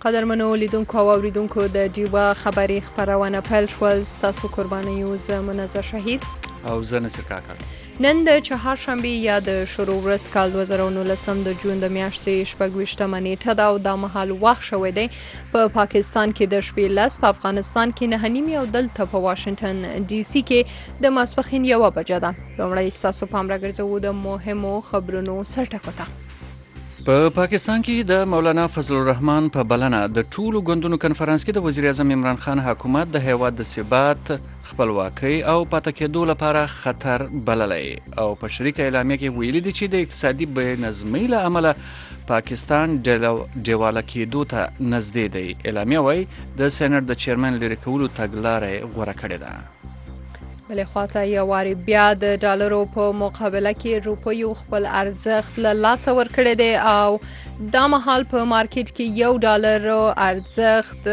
قدرمنو لیدونکو او اوریدونکو د ډیوا خبري خبرونه پیل شول. ستاسو قربانیو زه منزه شهید او زه نصر کاکړ. نن د چهارشنبې یا د شروع ورځ کال 2019 د جون د میاشتې 26مه نیټه ده او دا مهال وخت شوی دی په پاکستان کې د شپې 10 په افغانستان کې 9:30 او دلته په واشنگټن ډي سي کې د ماسپښین 1 بجه ده. لومړی ستاسو پام راګرځوو د مهمو خبرونو سرټکو ته. په پاکستان کې د مولانا فضل الرحمن په بلنه د ټولو ګوندونو کنفرانس کې د وزیر اعظم عمران خان حکومت د هیواد د ثبات، خپلواکۍ او پاتې کېدو لپاره خطر بللی او په شریکه اعلامیه کې ویلي دي چې د اقتصادي بې نظمۍ له امله پاکستان ډیواله کېدو ته نږدې دی. اعلامیه وایي د سینټ د چیرمن لرې کولو تګلاره غوره کړې ده. بلې خواته یو واري بیا د ډالرو په مقابله کې روپیو خپل ارزښت له لاسه ورکړی دی او دا مهال په مارکیټ کې یو ډالر ارزښت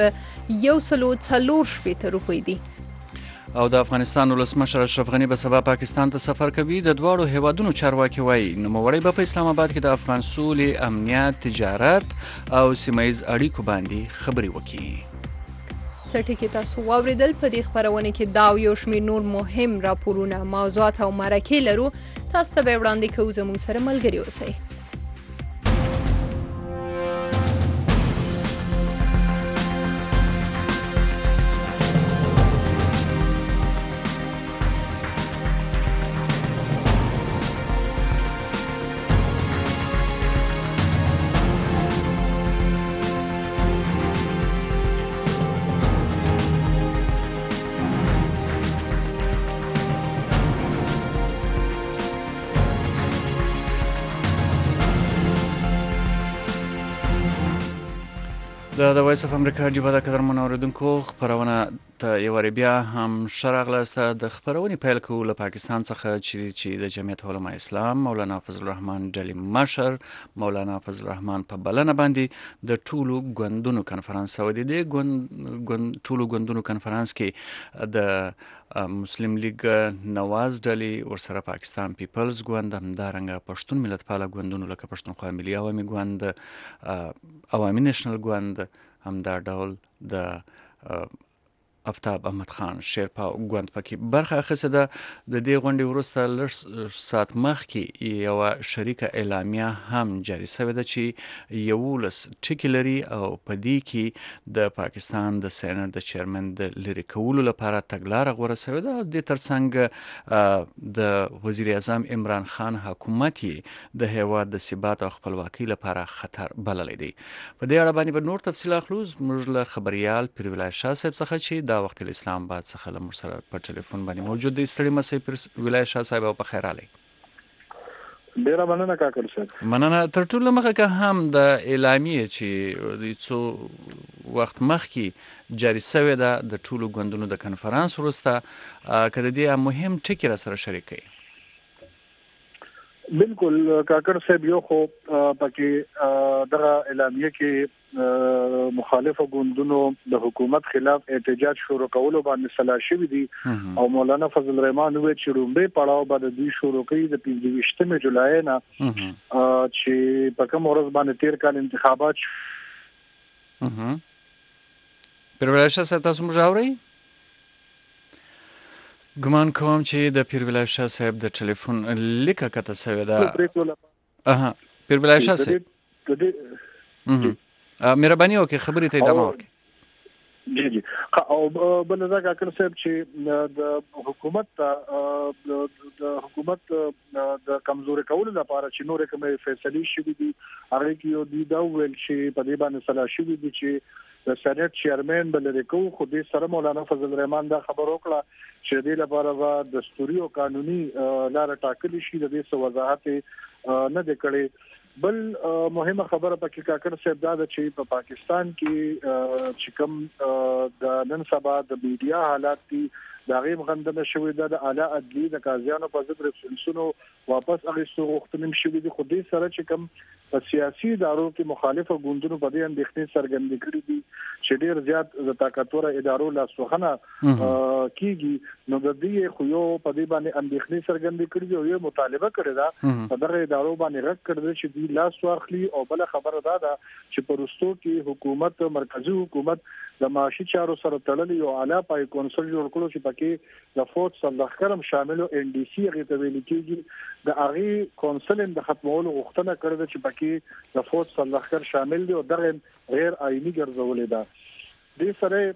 140 روپۍ دی. او د افغانستان ولسمشر اشرف غني به سبا پاکستان ته سفر کوي. د دواړو هیوادونو چارواکي وایي نوموړی به په اسلام آباد کې د افغان سولې، امنیت، تجارت او سیمه‌ییز اړیکو باندې خبرې وکړي. سرټکی تاسو واوریدل. په دې خبرونه کې دا یو شمېر نور مهم راپورونه، موضوعات او مرکې لرو. تاسو ته به وړاندې کوو، زموږ سره ملګري اوسئ. د وایس اف امریکا ډیوا د قدرمنو اوریدونکو خبرونه ته یو واري بیا هم ښه راغلاست. د خبرونې پیل کوو له پاکستان څخه چې د جمعیت علماء اسلام مولانا فضل الرحمن ډلې مشر مولانا فضل الرحمن په بلنه باندې د ټولو ګوندونو کنفرانس او د دې ټولو ګوندونو کنفرانس کې د مسلم لیگ نواز ډلې ورسره پاکستان پیپلز ګوند، همدارنګه پښتون ملتپاله ګوندونو لکه پښتونخوا ملي عوامي ګوند، عوامي نېشنل ګوند، همدا ډول د افتاب احمد خان شیرپا ګوند پکې برخه اخیسته ده. د دې غونډې وروسته لږ ساعت مخکې یوه شریکه اعلامیه هم جاري شوې ده چې 11 ټکي لري او په دې کې د پاکستان د سینټ د چیرمن د لرې کولو لپاره تګلاره غوره شوې ده. د ترڅنګ د وزیر اعظم عمران خان حکومت د هیواد د ثبات او خپلواکۍ لپاره خطر بللی دی. په دې اړه باندې به نور تفصیل اخلو زموږ له خبریال پیرولای شاه صاحب څخه چې دا وخت اسلام آباد څخه له موږ سره په ټلیفون باندې موجود دی. ستړي مسئ پیرولای شاه صاحب او په خیر راغلی. ډیره مننه کاکړ صاحب. مننه. تر ټولو مخکې که هم د اعلامیې چې د څو وخت مخکې جاري شوې ده د ټولو ګوندونو د کنفرانس وروسته، که د دې مهم ټکي را سره شریک کړئ. بالکل کاکړ صاحب، یو خو پکې دغه اعلامیه کې مخالفو ګوندونو د حکومت خلاف احتجاج شروع کولو باندې صلاح شوی دي او مولانا فضل الرحمن وی چې رومبه پړاو باندې دوی شروع کړي د 25 جولای نه چې په کوم ورځ باندې 13 کال انتخابات پیرولای شاه صاحب تاسو موږ اورئ؟ ګمان کوم چې د پیرولای شاه صاحب د ټلیفون لیکه کته شوې ده. پیرولای شاه صاحب مهرباني وکړئ خبرې ته ادامه ورکړئ. جی او بل دا کاکړ صاحب چې د حکومت د کمزوري کولو لپاره چې نور کومه فیصله شوې دي هغه کې یو دی دا ویل چې په دې باندې صلاح شوې دي چې د سېنات چیرمن بلری کو خو دې سره مولانا فضل الرحمن دا خبر وکړه چې دې لپاره د دستوري او قانوني لار ټاکل شي. د دې وضاحت نه د کړي. بل مهمه خبره پکې کاکړ صاحب دا ده چې په پاکستان کې چې کوم د نن سبا د میډیا حالات دي دا غي مغندنه شوې ده د اعلی عدلی د قاضیانو په ضد ریفرنسونو واپس اخیستو غوښتنې شوې دي. خو دې سره چې کوم په سیاسي ادارو کې مخالفه ګوندونو په دې اندېښنې څرګندې کړې دي چې ډېر زیات د طاقتور ادارو لاسوهنه کیږي، نو د دې خو یو په دې باندې اندېښنې څرګندې کړې دي او یو مطالبه کړې ده په دغه ادارو باندې رد کړل چې دوی لاس واخلي. او بل خبره ده چې پرستو کې حکومت مرکزی حکومت د معاشي چارو سره تړلې یو اعلی پای کونسل جوړ کړو چې پکې د فوج سرلښکرم شامل او ان ډي سي غي ته ویل کېږي د اغي کونسل د ختمولو غوښتنه کړې چې پکې د فوج سرلښکر شامل دي او دغه غیر آئینی ګرځولې ده. د سره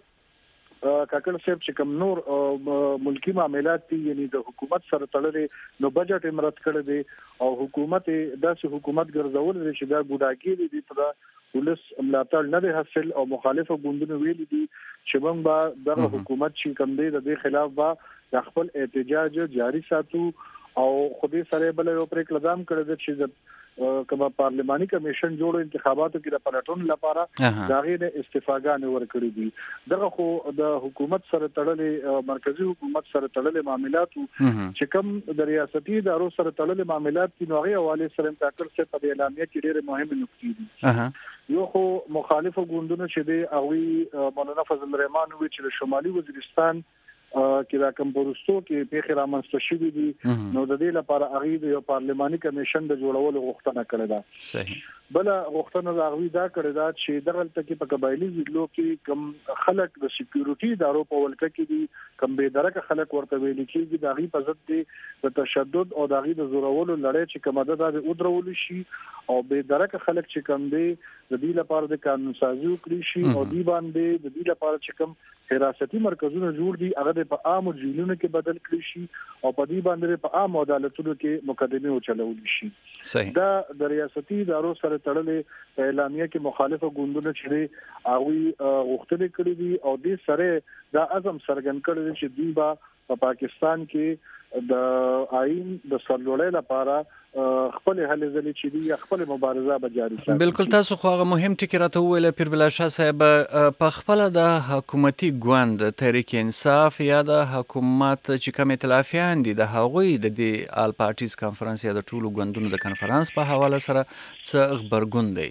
کاکړ صاحب چې کوم نور ملکی معاملات دي یعنی د حکومت سره تړلې نو بجټ امرت کړی دی او حکومت داسې حکومت ګرځول دي چې دا ګډاګي دي په ولس ملاتړ نه دی حاصل او مخالفه ګوندونو ویلي دي چې موږ به د حکومت چې کوم دی د دې خلاف به خپل احتجاج جاری ساتو. او خو دې سره بل یو پرې کلام کړی دی چې کما پارلماني کمیشن جوړ انتخاباتو کې د پلاتون لپاره داغه د استفاګانې ورکړي دي. دغه خو د حکومت سره تړلې مرکزی حکومت سره تړلې معاملات چې کوم د ریاستي ادارو سره تړلې معاملات دي نو هغه حواله سره تاکر څخه په اعلامیه کې ډېر مهمه نکتې دي. یو خو مخالفه ګوندونو چې دی او مولانا فضل الرحمن وی چې شمالي وزیرستان کې دا کوم پروستو کې په خیر امنست شوی دي نو د دې لپاره اغه د یو پارلماني کمیشن د جوړولو غوښتنه کړې ده. صحیح. بل غوښتنه دا غوي دا کړې ده چې دغه تکي په قبایلی ضلعو کې کم خلک د سکیورټي ادارو په ولکه کې دي کم به درکه خلک ورته ویل کېږي د غي په ضد دي د تشدد او د غي د زورولو لړۍ چې کومه ده د ودرول شي او به درکه خلک چې کم دي د دې لپاره د قانون سازي وکړي شي او دی باندې د دې لپاره چې کوم حراستي مرکزونه جوړ دي هغه په عام جیلونو کې بدل کړي شي او په دې باندې په عام عدالتونو کې مقدمه وچلول شي. صحیح. دا د ریاستي ادارو سره تړلې اعلامیه کې مخالفه ګوندونه چې هغه غوښتنې کړې دي او دې سره دا عزم څرګند کړی چې دوی په پاکستان کې د آئین د سرلوړۍ لپاره خپل هلې ځلې چې دی خپل مبارزه به جاری ساتي. بالکل. تاسو خو هغه مهم ټکی راته وویل پیربلا شاه صاحب په خپل د حکومتي ګوند تحریک انصاف یا د حکومت چې کوم ائتلافیان دي د هغوی د دې آل پارټیز کانفرنس یا د ټولو ګوندونو د کانفرنس په حواله سره څه خبرګون دی؟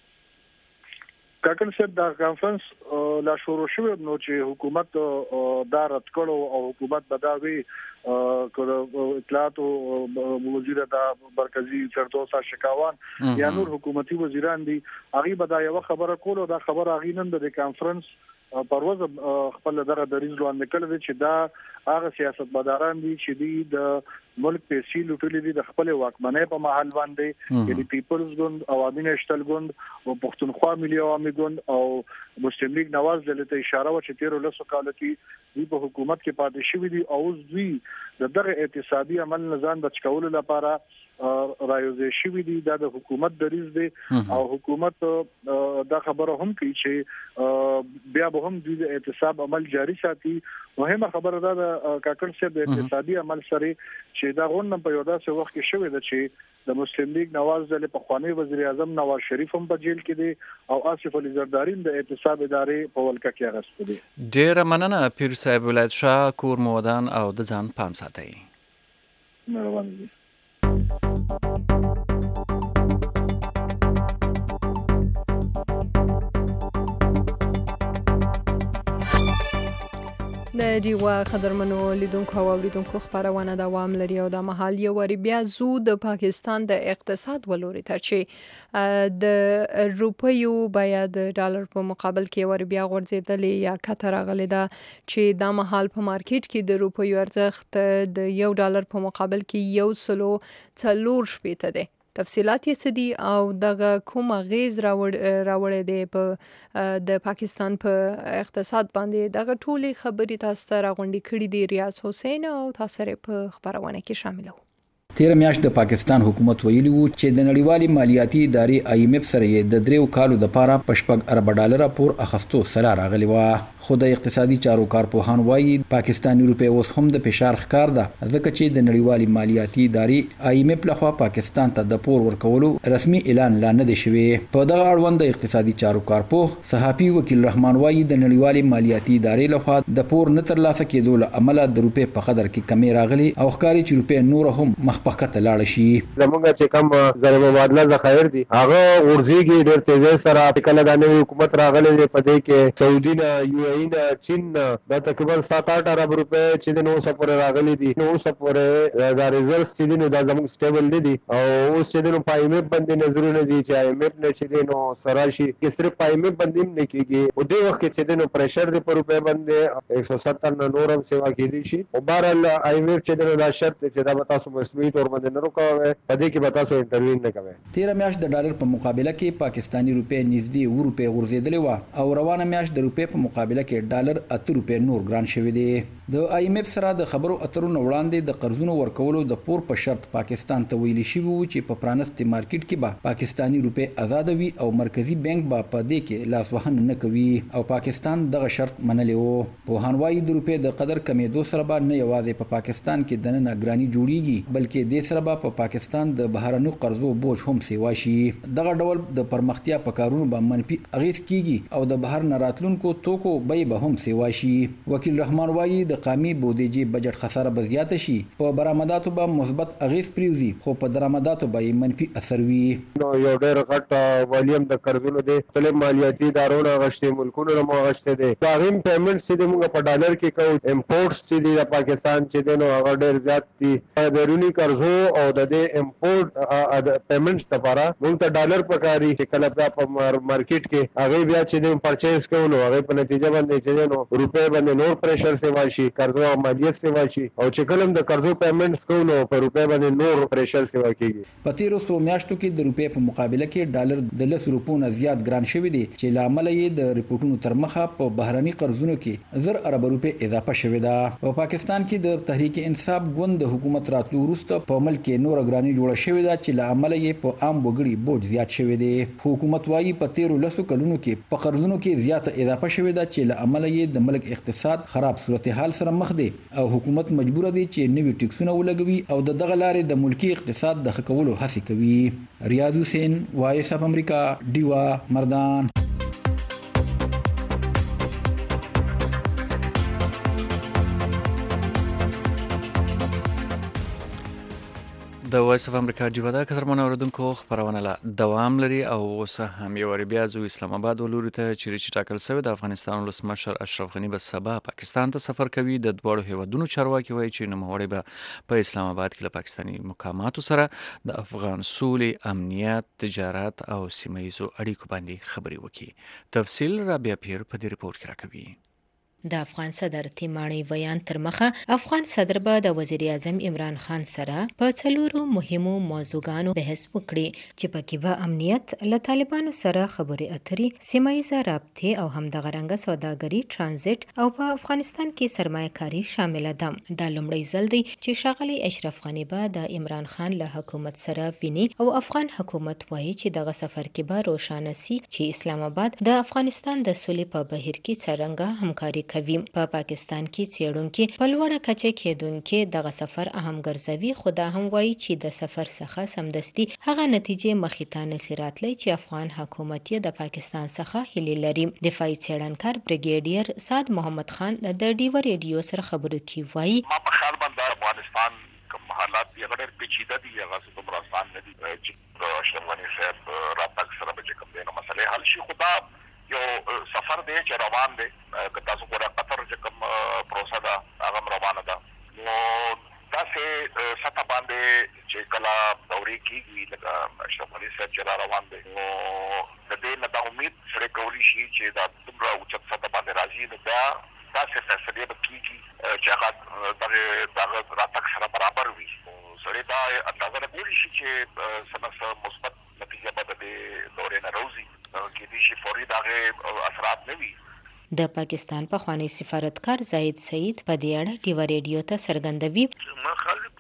کاکن صاحب دا کانفرنس لا شروع شوه نو چې حکومت دا رد کړو او حکومت بداوي اطلاعات وزیر د مرکزی فردوس شکاوان یا نور حکومتي وزیران دي هغه بدايه یو خبره کولو دا خبره هغه نن د کانفرنس پرواز خپل دغه دریز لاندې کړل چې دا هغه سیاستمداران دي چې د ملک پیسې لوټلې دي د خپل واکمنۍ په محل باندې یعنی پیپلز ګوند عوامي نېشنل ګوند او پښتونخوا ملي عوامي ګوند او مسلم لیگ نواز دلته اشاره و چې 13 لسو کال کې دی په حکومت کې پاتې شوی دي او دوی دغه اقتصادي عمل نظام بچ کولو لپاره رايوځي شوی دي د حکومت دریز دي او حکومت دا خبره هم کوي چې بیا به هم د اعتصاب عمل جاری ساتي. مهمه خبره ده د کاکړ صاحب د اقتصادي عمل سره چې دا غونډه په یو داسې وخت کې شوې ده چې د مسلم لیگ نواز د پخوانی وزیر اعظم نواز شریف هم په جیل کې دي او آصف علي زرداری د اعتصاب ادارې په ولکه کې اغستې دي. ډېر مننه پیر صاحب ولایت شاه کور مودان او د ځان پام ساتئ. مهرباني. د دیوا قدرمنو لیدونکو او اوریدونکو خبرونه دوام لري او د محل یو ور بیا زو د پاکستان د اقتصاد ولوري ته چې د روپیو بیا د ډالر په مقابل کې ور بیا غورځېدلې یا کتر غلې ده چې د محل په مارکیټ کې د روپیو ارزښت د $1 په مقابل کې 1.4 شپېته ده. تفصيلات یې سدي او دغه کومه غیز راوړې دی په د پاکستان په اقتصاد باندې دغه ټولي خبري تاسو ته راغونډې کړې دي ریاض حسین او تاسو په خبرونه کې شامل وو. تیر میاشت د پاکستان حکومت ویلی وو چې د نړیوالي مالیاتي ادارې IMF سره د 3 کالو د پاره $5 ارب پور اخستو سره راغلی و. خو د اقتصادي چارو کارپوهان وایي پاکستاني روپی اوس هم د فشار ښکار ده ځکه چې د نړیوالي مالیاتي ادارې IMF لخوا پاکستان ته د پور ورکولو رسمي اعلان لا نه دی شوی. په دغه اړوند د اقتصادي چارو کارپوه صحافي وکیل رحمان وایي د نړیوالي مالیاتي ادارې لخوا د پور نه ترلاسه کېدو له امله د روپی په قدر کې کمی راغلی او ښکاري چې روپی نور هم مخ په کته لاړ شي. زمونږ چې کوم ضرب مبادله ذخایر دي هغه ورځيږي ډېر تیزی سره. کله د نوې حکومت راغلی دی په دې کې سعودي نه UAE نه چین نه دا تقریبا 7-8 ارب روپے چې د 900 پورې راغلي دي. 900 پورې دا ریزلټس چې دي نو دا زموږ سټیبل نه دي او اوس چې د IMF باندې نظرونه دي چې IMF نه چې د نو سراشي کې صرف IMF باندې نه کېږي او د وخت چې د نو پریشر د پر روپے باندې 170 نه نورم سیوا کېدي شي او بهرحال IMF چې د دا شرط چې دا تاسو مسوي تور باندې نه روکوي په دې کې به تاسو انټروین نه کوي. 13 میاشت د ډالر په مقابله کې پاکستاني روپی نږدې 2 روپے غورځېدلې و او روانه میاشت د روپی په مقابله کې ډالر 8 روپے نور ګران شوی دی. د IMF سره د خبرو اترو وړاندې د قرضونو ورکولو د پور په شرط پاکستان ته ویل شوی و چې په پرانستي مارکیټ کې به پاکستاني روپی آزاد وي او مرکزی بانک به په دې کې لاس وهنه نه کوي او پاکستان دغه شرط منلی و. په هانوای د روپی د قدر کمیدو سره به نه یوازې په پاکستان کې د نن ګرانی جوړیږي بلکې د سره به په پاکستان د بهرنیو قرضو بوج هم سیوا شي. دغه ډول د پرمختیا په کارونو به منفي اغیز کیږي او د بهر نه راتلونکو توکو بیې به هم سیوا شي. وکیل رحمان وایي د قومي بودیجې بجټ خساره به زیاته شي. په برآمداتو به مثبت اغیز پریوزي خو په درآمداتو به منفي اثر وي. نو یو ډېر غټ والیم د قرضونو د خپل مالیاتي ادارو غشتي ملکونو نو غشته دي. دا غیم پیمنټ چې موږ په ډالر کې کوو امپورټس چې د پاکستان چې د نو هغه ډېر زیات دي. بیرونی قرضو او د امپورټ پیمنټس لپاره موږ ته ډالر پکاري چې کله په مارکیټ کې هغه بیا چې د پرچیز کوو نو هغه په نتیجه باندې چې نو روپے باندې نور پریشر سیوا شي قرضو مالیات سیوا شي او چې کله د قرضو پیمنټس کوو نو په روپے باندې نور پریشر سیوا کیږي. په تیرو څو میاشتو کې د روپے په مقابله کې ډالر د 10 روپو نه زیات ګران شوی دی چې لامل یې د ریپورتونو تر مخه په بهرني قرضونو کې 1000 ارب روپے اضافه شوی دا. په پاکستان کې د تحریک انصاف ګوند د حکومت راتلو وروسته په ملک کې نور ګرانی جوړه شوې ده چې لامل یې په عام وګړي بوج زیات شوی دی. حکومت وايي په 13 کلونو کې په قرضونو کې زیاته اضافه شوې ده چې لامل یې د ملک اقتصاد خراب صورتحال سره مخ دی او حکومت مجبور دی چې نوي ټیکسونه ولګوي او دغه لارې د ملکی اقتصاد د ښه کولو هڅه کوي. ریاض حسین وایس اف امریکا ډیوا مردان. د وایس اف امریکا ډیوا د قدرمن اوریدونکو خبرونه لا دوام لري او اوس هم یو بیا ځو اسلام آباد ولوري ته چې ټاکل شوی د افغانستان ولسمشر اشرف غنی به سبا پاکستان ته سفر کوي. د دوړو هیوادونو چارواکي وایي چې نوموړی به په اسلام آباد کې له پاکستاني مقاماتو سره د افغان سولې، امنیت، تجارت او سیمه ییزو اړیکو باندې خبرې وکړي. تفصیل رابعه پیر په دې ریپورت کې راکوي. د افغان صدر تیماڼي ویان تر مخه افغان صدر به د وزیر اعظم عمران خان سره په څلورو مهمو موضوعګانو بحث وکړي چې پکې به امنیت، له طالبانو سره خبرې اترې، سیمه ییزه رابطې او همدغه رنګه سوداګري، ترانزیت او په افغانستان کې سرمایه‌کاري شامل ده. دا لومړی ځل دی چې ښاغلی اشرف غنی به د عمران خان له حکومت سره ویني او افغان حکومت وایي چې دغه سفر کې به روښانه سي چې اسلام آباد د افغانستان د سولې په بهیر کې څرنګه همکاري کوي. په پاکستان کې څېړونکي په لوړه کچه کېدونکي دغه سفر اهم ګرځوي، خو دا هم وایي چې د سفر څخه سمدستي هغه نتیجې مخې ته نشي راتلی چې افغان حکومت یې د پاکستان څخه هیلې لري. دفاعي څېړنکار بریګیډیر سعد محمد خان د ډیوا ریډیو سره خبرو کې وایي ما په خیال باندې افغانستان کوم حالات یې غیر پیچیده دي، هغه دومره آسان نه دي چې اشرف غنی صاحب راتګ سره به کوم دغه مسلې حل شي. خو دا یو سفر دی چې روان دی. که تاسو ګورئ قطر چې کوم پروسه ده هغه روانه ده، نو داسې سطح باندې چې کله دورې کېږي لکه اشرف غني صاحب چې روان دی، نو د دې نه دا امید سره کولی شي چې دا دومره اوچت سطح باندې راځي، نو بیا داسې فیصلې به کېږي چې هغه دغه راتګ سره برابر وي. سړی دا اندازه کولی شي چې څه مثبت نتیجه به د دې دورې نه راوځي، کېدای شي فوري دغه اثرات نه وي. د پاکستان پخوانی سفارتکار زاهد سعید په دې اړه ډیوا ریډیو ته څرګندوي. ما خالي پرایمري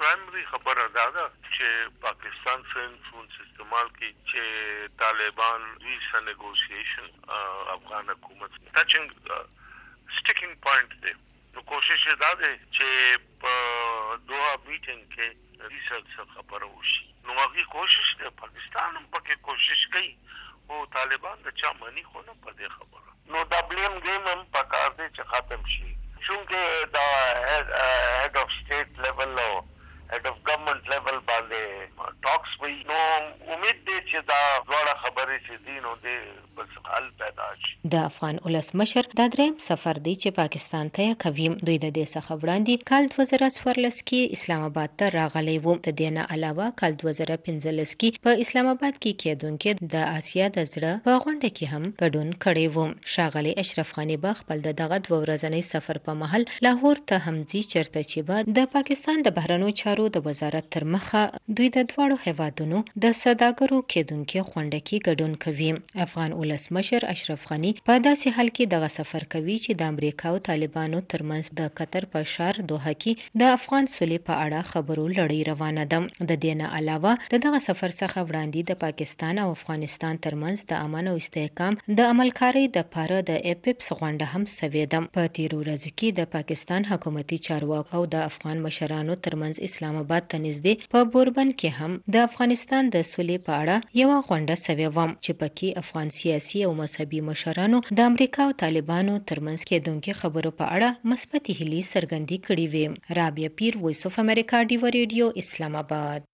خبره ده چې پاکستان څخه انفلوئنس استعمال کی چې طالبان دوی سره نیګوسییشن افغان حکومت ټچینګ سټیکینګ پوینټ دی. نو کوشش دا دی چې په دوه میټینګ کې ریسرچ خبره وشي. نو هغه کوشش دی، پاکستان هم پکې کوشش کوي او طالبان د چا منی خو نه پدې خبره. نو دا بلیم گیم هم پکار دی چې ختم شي، چونکه دا هیډ اف سټیټ لیول او هیډ اف ګورنمنت لیول باندې ټاکس وي. نو امید دی چې دا ډوړه خبرې چې دي نو د بس حل پیدا شي. د افغان ولسمشر دا دریم سفر دی چې پاکستان ته کوي. دوی د دې څخه وړاندې کال 2014 کې اسلام آباد ته راغلي وو. د دې نه علاوه کال 2015 کې په اسلام آباد کې کېدونکې د آسیا د زړه په غونډه کې هم ګډون کړی وو. ښاغلی اشرف غني به خپل دغه 2 ورځنی سفر په مهال لاهور ته هم ځي، چیرته چې به د پاکستان د بهرنیو چارو د وزارت تر مخه دوی د دواړو هیوادونو د سوداګرو کېدونکې غونډه کې ګډون کوي. افغان ولسمشر اشرف غني په داسې حال کې دغه سفر کوي چې د امریکا او طالبانو ترمنځ د قطر په ښار دوحه کې د افغان سولې په اړه خبرو لړۍ روانه ده. د دې نه علاوه دغه سفر څخه وړاندې د پاکستان او افغانستان ترمنځ د امن او استحکام د عملکارۍ د لپاره د ایپیپس غونډه هم سوې ده. په تیرو ورځو کې د پاکستان حکومتي چارواکو او د افغان مشرانو ترمنځ اسلام آباد ته نږدې په بوربن کې هم د افغانستان د سولې په اړه یو غونډه سوې وه چې پکې افغان سیاسي او مذهبي مشرانو د امریکا او طالبانو ترمنځ کېدونکې خبرو په اړه مثبتې هیلې څرګندې کړې وې. رابعه پیر، وایس اف امریکا، ډیو ریډیو، اسلام آباد.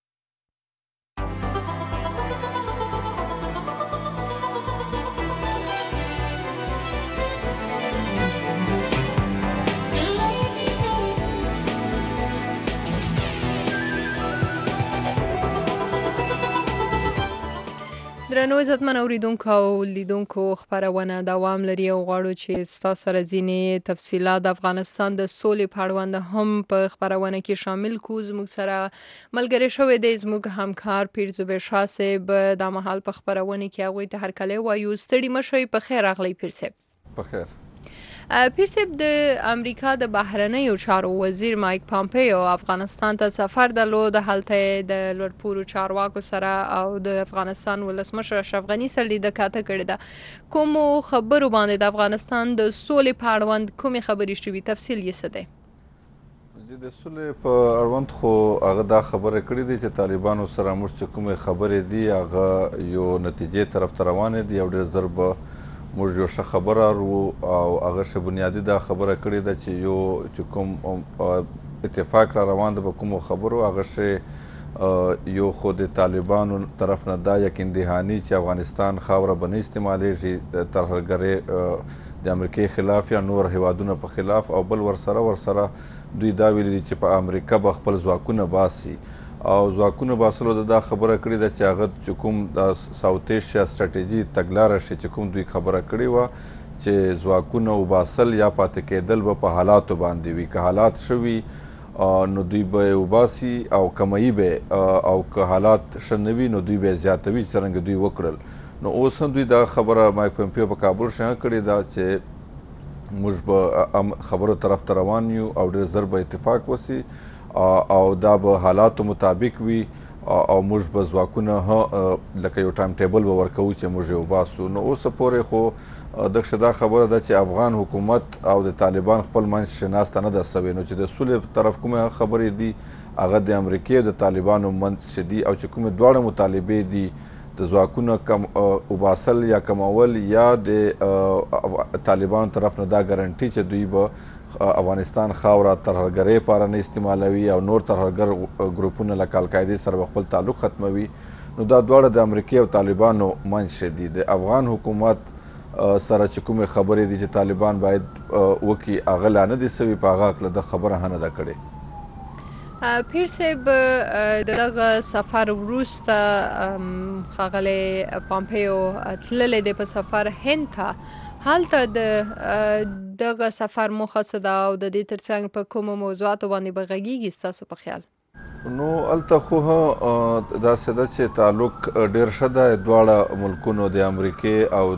درنو عزتمن اوریدونکو او لیدونکو، خبرونه دوام لري او غواړو چې تاسو سره ځینې تفصیلات د افغانستان د سولې په اړوند هم په خبرونه کې شامل کو. زموږ سره ملګری شوی دی زموږ همکار پیر زبیر شاه صاحب. د مهال په خبرونه کې هغوی ته هرکلی وایو. ستړي مه شئ. په خیر راغلی پیر صاحب. په خیر. پیر صاحب، د امریکا د بهرنیو چارو وزیر مایک پامپیو افغانستان ته سفر درلود. هلته د لوړپوړو چارواکو سره او د افغانستان ولسمشر اشرف غني سره لیدنه کړې ده. کومو خبرو باندې د افغانستان د سولې په اړوند کومې خبرې شوي؟ تفصیل یې څه دی؟ د سولې په اړوند خو هغه دا خبره کړې دي چې طالبانو سره موږ چې کومې خبرې دي هغه یو نتیجې طرف ته روانې دي او ډېر ژر به موږ یو ښه خبره او هغه ښه بنیادي دا خبره کړې ده چې یو چې کوم اتفاق را روان ده په کومو خبرو هغه ښه یو خو د طالبانو طرف نه دا یقین دهاني چې افغانستان خاوره به نه استعمالیږي ترهګرۍ د امریکې خلاف یا نور هیوادونو په خلاف، او بل ورسره دوی دا ویلي دي چې په امریکا به خپل ځواکونه باسي او ځواکونه باسلو دا خبره کړې ده چې هغه چې کوم د ساوت ایشیا سټراټیجي تګلاره شي چې کوم دوی خبره کړې وه چې ځواکونه وباسل یا پاتې کېدل به په حالاتو باندې وي. که حالات ښه وي نو دوی به یې وباسي او کموي به، او که حالات ښه نه وي نو دوی به یې زیاتوي څرنګه دوی وکړل. نو اوس هم دوی دا خبره مایک پومپیو په کابل ښه کړې ده چې موږ به خبرو طرف ته روان یو او ډېر ژر به اتفاق وسي او دا به حالاتو مطابق وي او موږ به ځواکونه لکه یو ټایم ټیبل به ورکوو چې موږ یې وباسو. نو اوسه پورې خو دغه دا خبره ده چې افغان حکومت او د طالبان خپل منځ شناسته نه ده سوې. نو چې د سولې په طرف کومې خبرې دي هغه د امریکې او د طالبانو منځ چې دي او چې کومې دواړه مطالبې دي د ځواکونه وباسل یا کمول یا د طالبانو طرف نه دا ګارنټي چې دوی به افغانستان خاوره ترهګرۍ لپاره نه استعمالوي او نور ترهګر ګروپونه لکه القاعدې سره به خپل تعلق ختموي. نو دا دواړه د امریکې او طالبانو منځ دي. د افغان حکومت سره چې کومې خبرې دي چې طالبان باید وکړي هغه لا نه دي سوي، په هغه هکله د خبره هم نه ده کړې. پیر صاحب، دغه سفر وروسته ښاغلی پامپیو تللی دی په سفر هند ته. هلته دغه سفر موخه څه ده او د دې ترڅنګ په کومو موضوعاتو باندې به غږیږي ستاسو په خیال؟ نو هلته خو داسې ده چې تعلق ډېر ښه ده دواړه ملکونو د امریکې او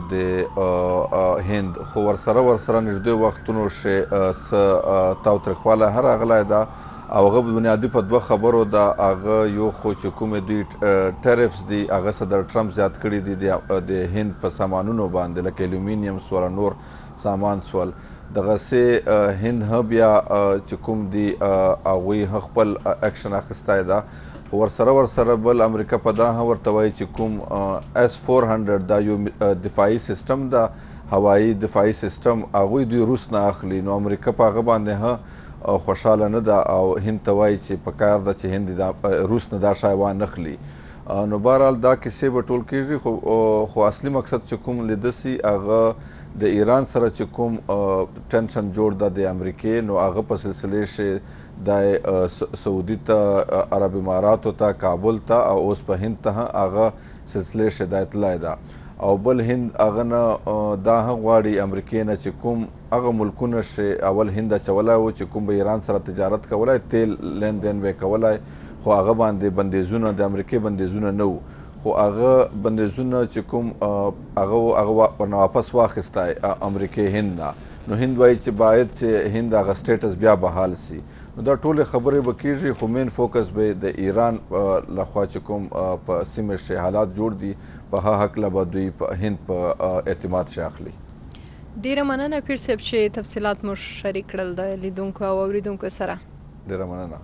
د هند، خو ورسره نږدې وختونو څه تاوتریخوالی هم راغلی ده او هغه بنیادی په دوه خبرو دا هغه یو خو چې کوم دوی ټریفز دي هغه صدر ټرمپ زیات کړي دي د هند په سامانونو باندې لکه الومینیم سول نور سامان سول دغه سه هند بیا چې کوم دي هغوی خپل اکشن اخیستی ده خو ورسره بل امریکا په دا هم ورته وایي چې کوم S-400 دا یو دفاعي سیستم ده هوایي دفاعي سیستم هغوی دوی روس نه اخلي نو امریکا په هغه باندې خوشحاله نه ده او هند ته وایي چې په کار ده چې هند روس نه دا شی وانخلي نو بهرحال دا کیسې به ټول کېږي خو اصلي مقصد چې کوم لیده سي هغه د ایران سره چې کوم ټینشن جوړ ده د امریکې نو هغه په سلسله شي د سعودي ته عرب اماراتو ته کابل ته او اوس په هند ته هغه سلسله شي د اطلاع ده او بل هند هغه نه دا هم غواړي امریکې نه چې کوم هغه ملکونه شي اول هند اچولی و چې کوم به ایران سره تجارت کولی تیل لین دین به کولی خو هغه باندې بندیزونه د امریکې بندیزونه نه وو خو هغه بندیزونه چې کوم هغه ورنه واپس واخیستی امریکې هند نه نو هند وایي چې باید چې هند هغه سټیټس بیا بحال سي نو دا ټولې خبرې به کېږي خو مین فوکس به د ایران لخوا چې کوم په سیمه شي حالات جوړ دي په هغه هکله به دوی په هند په اعتماد شي اخلي ډیره مننه پیر صاحب چې تفصیلات مو شریک کړل د لیدونکو او اوریدونکو سره ډیره مننه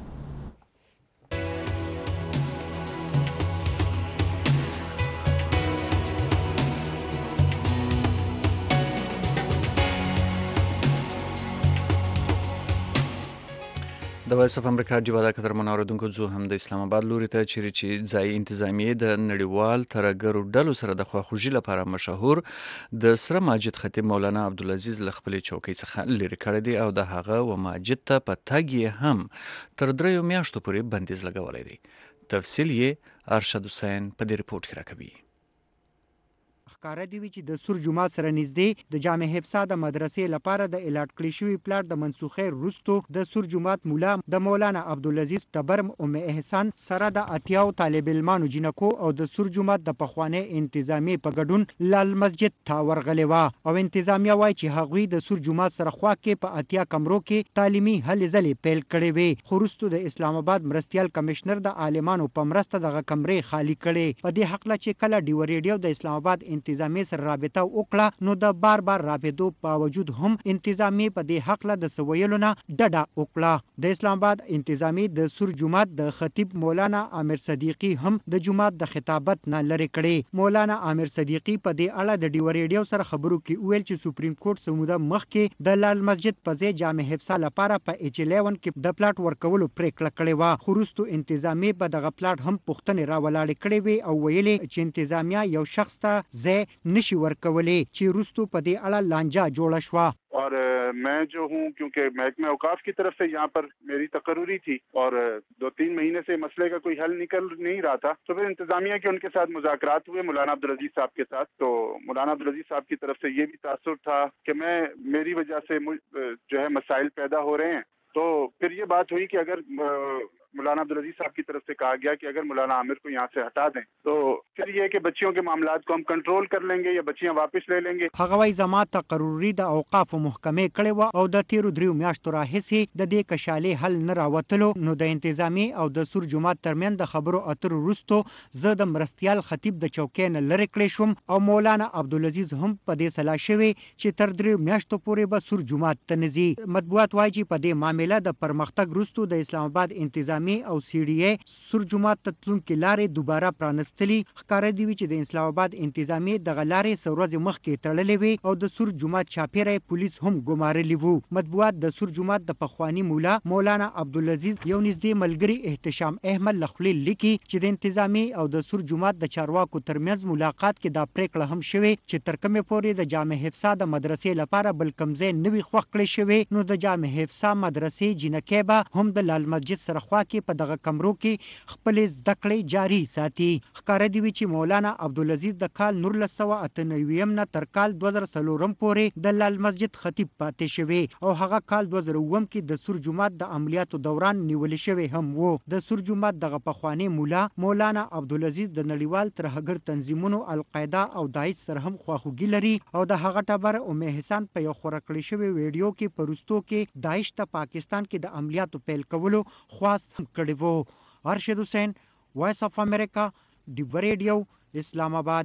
د وایس اف امریکا جیبه د قدرمن اوریدونکو زو هم د اسلام آباد لوري ته چیرې چې ځایي انتظامیې د نړیوال ترهګرو ډلو سره د خواخوږي لپاره مشهور د سره ماجد خطیب مولانا عبدالعزیز له خپلې چوکۍ څخه لرې کړی دی او د هغه و ماجد ته په تګ یې هم تر 3 میاشتو پورې بندیز لګولی دی. تفصیل یې ارشد حسین په دې ریپورت کې راکوي. ښکاره دی چې د سور جومات سره نږدې د جامع حفصه د مدرسې لپاره د الاټ کړی شوي پلاټ د منسوخۍ وروستو د سور جومات مولا د مولانا عبدالعزیز ټبرم ام احسان سره د اتیاو طالب علمانو جنکو او د سور جومات د پخوانۍ انتظامیې په ګډون لال مسجد ته ورغلې وه او انتظامیه وایي چې هغوی د سور جومات سره خوا کې په اتیا کمرو کې تعلیمي هلې ځلې پیل کړې وې خو وروستو د اسلام آباد مرستیال کمشنر د عالمانو په مرسته دغه کمرې خالي کړې په دې هکله چې کله ډیو ریډیو د اسلام آباد انتظامیې سره رابطه وکړه نو د بار رابطو باوجود هم انتظامیې په دې هکله د څه ویلو نه ډډه وکړه. د اسلام آباد انتظامیې د سور جومات د خطیب مولانا عامر صدیقي هم د جومات د خطابت نه لرې کړې. مولانا عامر صدیقي په دې اړه د ډیو ریډیو سره خبرو کې ویل چې سپریم کورټ سموده مخکې د لال مسجد په ځای جامع حفصه لپاره په H11 کې د پلاټ ورکولو پریکړه کړې وه خو وروستو انتظامیې په دغه پلاټ هم پوښتنې راولاړې کړې وې او ویلې چې انتظامیه یو شخص ته ځای نشي ورکولی چې وروستو په دې اړه لانجه جوړه شوه. और मैं जो हूँ क्योंकि महकमे औकाफ की तरफ से यहाँ पर मेरी तकर्री थी और 2-3 महीने से मसले का कोई हल निकल नहीं रहा था तो फिर इंतजामिया के उनके साथ मुज़ाकरात हुए मौलाना अब्दुल-अजीज साहब के साथ तो मौलाना अब्दुल-अजीज साहब की तरफ से ये भी तासुर था कि मेरी वजह से जो है मसाइल पैदा हो रहे हैं तो फिर ये बात हुई कि अगर मौलाना अब्दुल-अजीज साहब की तरफ से कहा गया कि अगर मौलाना आमिर को यहाँ से हटा दें तो फिर ये कि बच्चियों के मामलात को हम कंट्रोल कर लेंगे या बच्चियाँ वापस ले लेंगे. هغه وايي زما تقرری د اوقاف محکمې کړې وه او د تیرو 3 میاشتو راهیسې د دې کشالې حل نه راوتلو نو د انتظامی او د سور جومات ترمن د خبرو اترو وروستو زه د مرستیال خطیب د چوکۍ نه لرې کړی شوم او مولانا عبدالعزیز هم په دې سلا شوی چې تر 3 میاشتو پورې به سور جومات ته نه ځي. مطبوعات وایي چې په دې معامله د پرمختګ وروستو د اسلام آباد انتظامی او CDA سور جومات ته تلونکي لارې دوباره پرانستلي. ښکاره دی چې د اسلام آباد انتظامی دغه لارې څو ورځې مخکې تړلې وې او د سور جومات چاپیره پولیس هم ګمارلي وو. مطبوعات د سور جومات د پخوانی مولا مولانا عبدالعزیز یو نږدې ملګري احتشام احمد لخلی لیکي چې د انتظامی او د سور جومات د چارواکو ترمنځ ملاقات کې دا پریکړه هم شوې چې تر کومه پورې د جامع حفصه د مدرسې لپاره بل کمزې نوي خوښ کړی شوی نو د جامع حفصه مدرسې جنکې به هم د لال مسجد سره خوا کې په دغه کمرو کې خپل زده کړې جاري ساتي. ښکاره دی چې مولانا عبدالعزیز د کال 1998 نه تر کال 2004 پورې د لال مسجد خطیب پاتې شوی او هغه کال 2009 کې د سور جومات د عملیاتو دوران نیول شوی هم وو. د سور جومات دغه پخوانی مولا مولانا عبدالعزیز د نړیوال ترهګر تنظیمونو القاعده او داعش سره هم خواخوږي لري او د هغه ټبر ام احسان په یو خورا کړی شوی ویډیو کې پرستو کې داعش ته پاکستان کې د عملیاتو پیل کولو خواست هم کړی وو. ارشد حسین، وایس اف امریکا، ډیو ریډیو، اسلام آباد.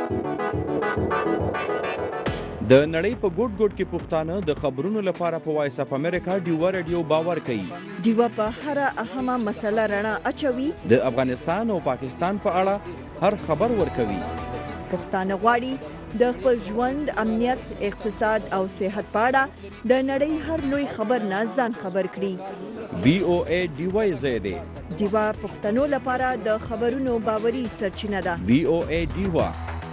د نړۍ په ګوټ ګوټ کې پښتانه د خبرونو لپاره په وایس اف امریکا ډیو ریډیو باور کوي. ډیو په هر اهمه مسله رڼا اچوي. د افغانستان او پاکستان په اړه هر خبر ورکوي. پښتانه غواړي د خپل ژوند، امنیت، اقتصاد او صحت په اړه د نړۍ هر لوی خبر نه ځان خبر کړي. VOA ډیو زیاده ډیو پښتنو لپاره د خبرونو باوري سرچینه ده. VOA ډیو.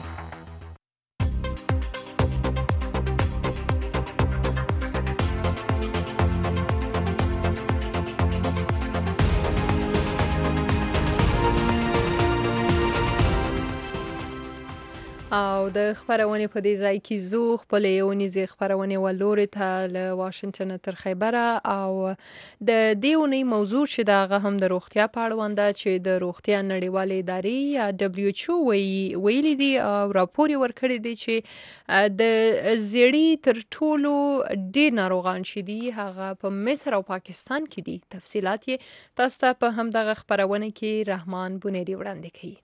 او د خبرونه په دې ځای کې زو خپل یو نيزي خبرونه ولوري ته له واشنگټن تر خیبره او د دیونی موضوع چې دا هم د روغتیا په اړه ونده چې د روغتیا نړیوالې ادارې یا WHO ویلي دي او راپور ورکړی دی چې د زیړی تر ټولو ډیر ناروغان شدي هغه په مصر او پاکستان کې دي. تفصيلات یې تاسو ته په هم دغه خبرونه کې رحمان بونيري وړاندې کوي.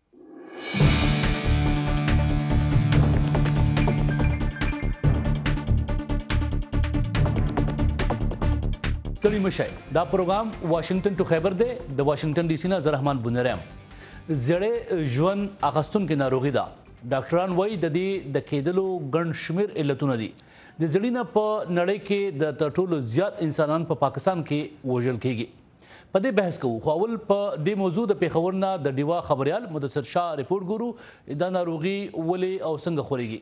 ستړي مشئ. دا پروګرام واشنگټن ټو خیبر دی. د واشنگټن ډي سي نه زه رحمان بونریم. زړې ژوند اخستونکې ناروغي ده. ډاکټران وایي د دې د کېدلو ګڼ شمېر علتونه دي. د زړي نه په نړۍ کې د تر ټولو زیات انسانان په پاکستان کې وژل کېږي. په دې بحث کوو. خو اول په دې موضوع د پیښور نه د ډیوا خبريال مدثر شاه ریپورت ګورو. دا ناروغي ولې او څنګه خوريږي.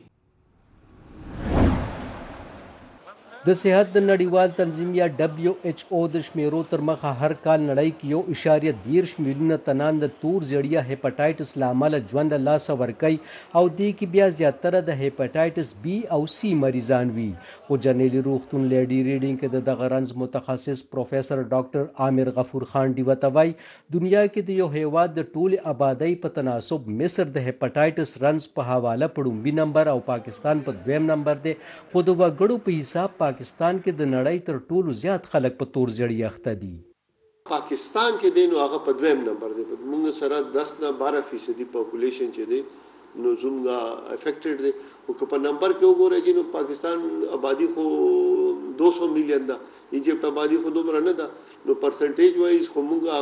د صحت د نړیوال تنظیم یا WHO د شمیرو تر مخه هر کال نړۍ کې 1.13 میلیونه تنان د تور زړیا هپاتایټس لامل ژوند له لاس ورکي او دې کې بیا زیاتره د هپاتایټس B او C مریضان وي. خو جنرالي روغتون لیډي ریډینګ کې د غرنز متخصص پروفیسور ډاکټر عامر غفور خان دی وتوي دنیا کې د یو هیواد د ټول آبادی په تناسب مصر د هپاتایټس رنز په حواله پړومبي نمبر او پاکستان په دویم نمبر دی. خو د وګړو په حساب پاکستان کې د نړۍ تر ټولو زیات خلک په تور زړی اخته دي. پاکستان چې دی نو هغه په دویم نمبر دی. موږ سره 10 نه 12% پاپولیشن چې دی نو زموږه افیکټډ دی. خو په نمبر کې وګورئ چې نو پاکستان آبادی خو 200 میلیون ده. ایجپت آبادی خو دومره نه ده. نو پرسنټیج وایز خو موږ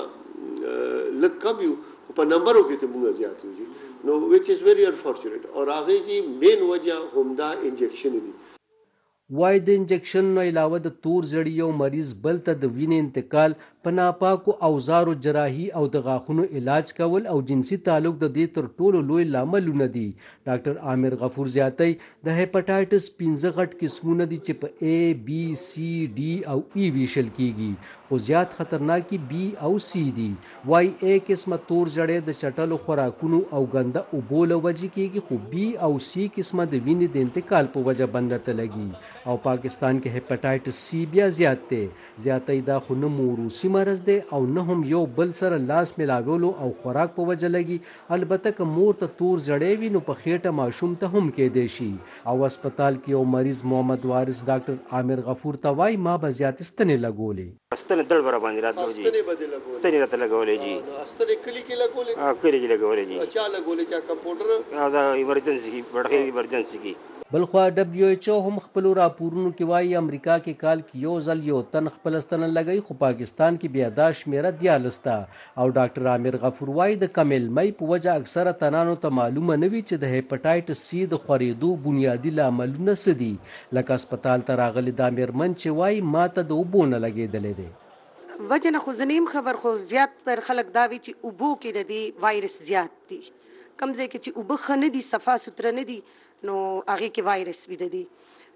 اغینا لک کم یو خو په نمبرو کې ته موږ زیات یو نو which is very unfortunate. اور هغه چې مین وجه همدا انجکشن دي. وای د انجکشن نه علاوه د تور زړی یو مریض بل ته د وینې انتقال په ناپاکو اوزارو جراحي او د غاښونو علاج کول او جنسي تعلق د دې تر ټولو لوی لاملونه دي. ډاکټر عامر غفور زیاتی د هپاتایټس 15 غټ قسمونه دي چې په A, B, C, D او E ویشل کیږي او زیات خطرناکي B او C دي. وای A قسمه تور زړی د چټلو خوراکونو او ګنده اوبو له وجې کیږي خو B او C قسمه د وینې د انتقال په وجه بنده لګي او پاکستان کې هپاتایټس C بیا زیات دی. زیاتی دا خو نه موروثي مرض دی او نه هم یو بل سره لاس ملاولو او خوراک په وجه لګي. البته که مور ته تور زړی وي نو په خېټه ماشوم ته هم کېدی شي. او هسپتال کې یو مریض محمد وارث ډاکټر عامر غفور ته وایي ما به زیات ستنې لګولې. ستنې دړ بر باندې راتلو جی. ستنې راته لګولې جی. ستنې کلی کې لګولې. کلی کې لګولې جی. چا لګولې چا کمپاوډر دا ایمرجنسي کې وړخې ایمرجنسي کې. بلخوا WHO هم خپل راپورونو کې وایي امریکا کې کال کې یو ځل یو تن خپل ستنه لګي خو پاکستان کې بیا دا شمیره 14 او ډاکټر عامر غفور وایي د کمل مې په وجه اکثره تنانو ته معلومه نه وي چې د هپاتایټس C د خورېدو بنیادی لاملونه څه دي. لکه هسپتال ته راغلي د میرمن چې وایي ماته د اوبو نه لګېدلې دی. وجه نه خو زنیم خبر خو زیات تر خلک دا وی چې اوبو کې د دې وایرس زیات دي. کم ځای کې چې اوبه ښه نه دي صفا سوتره نه دي نو هغه کې وایرس وي د دې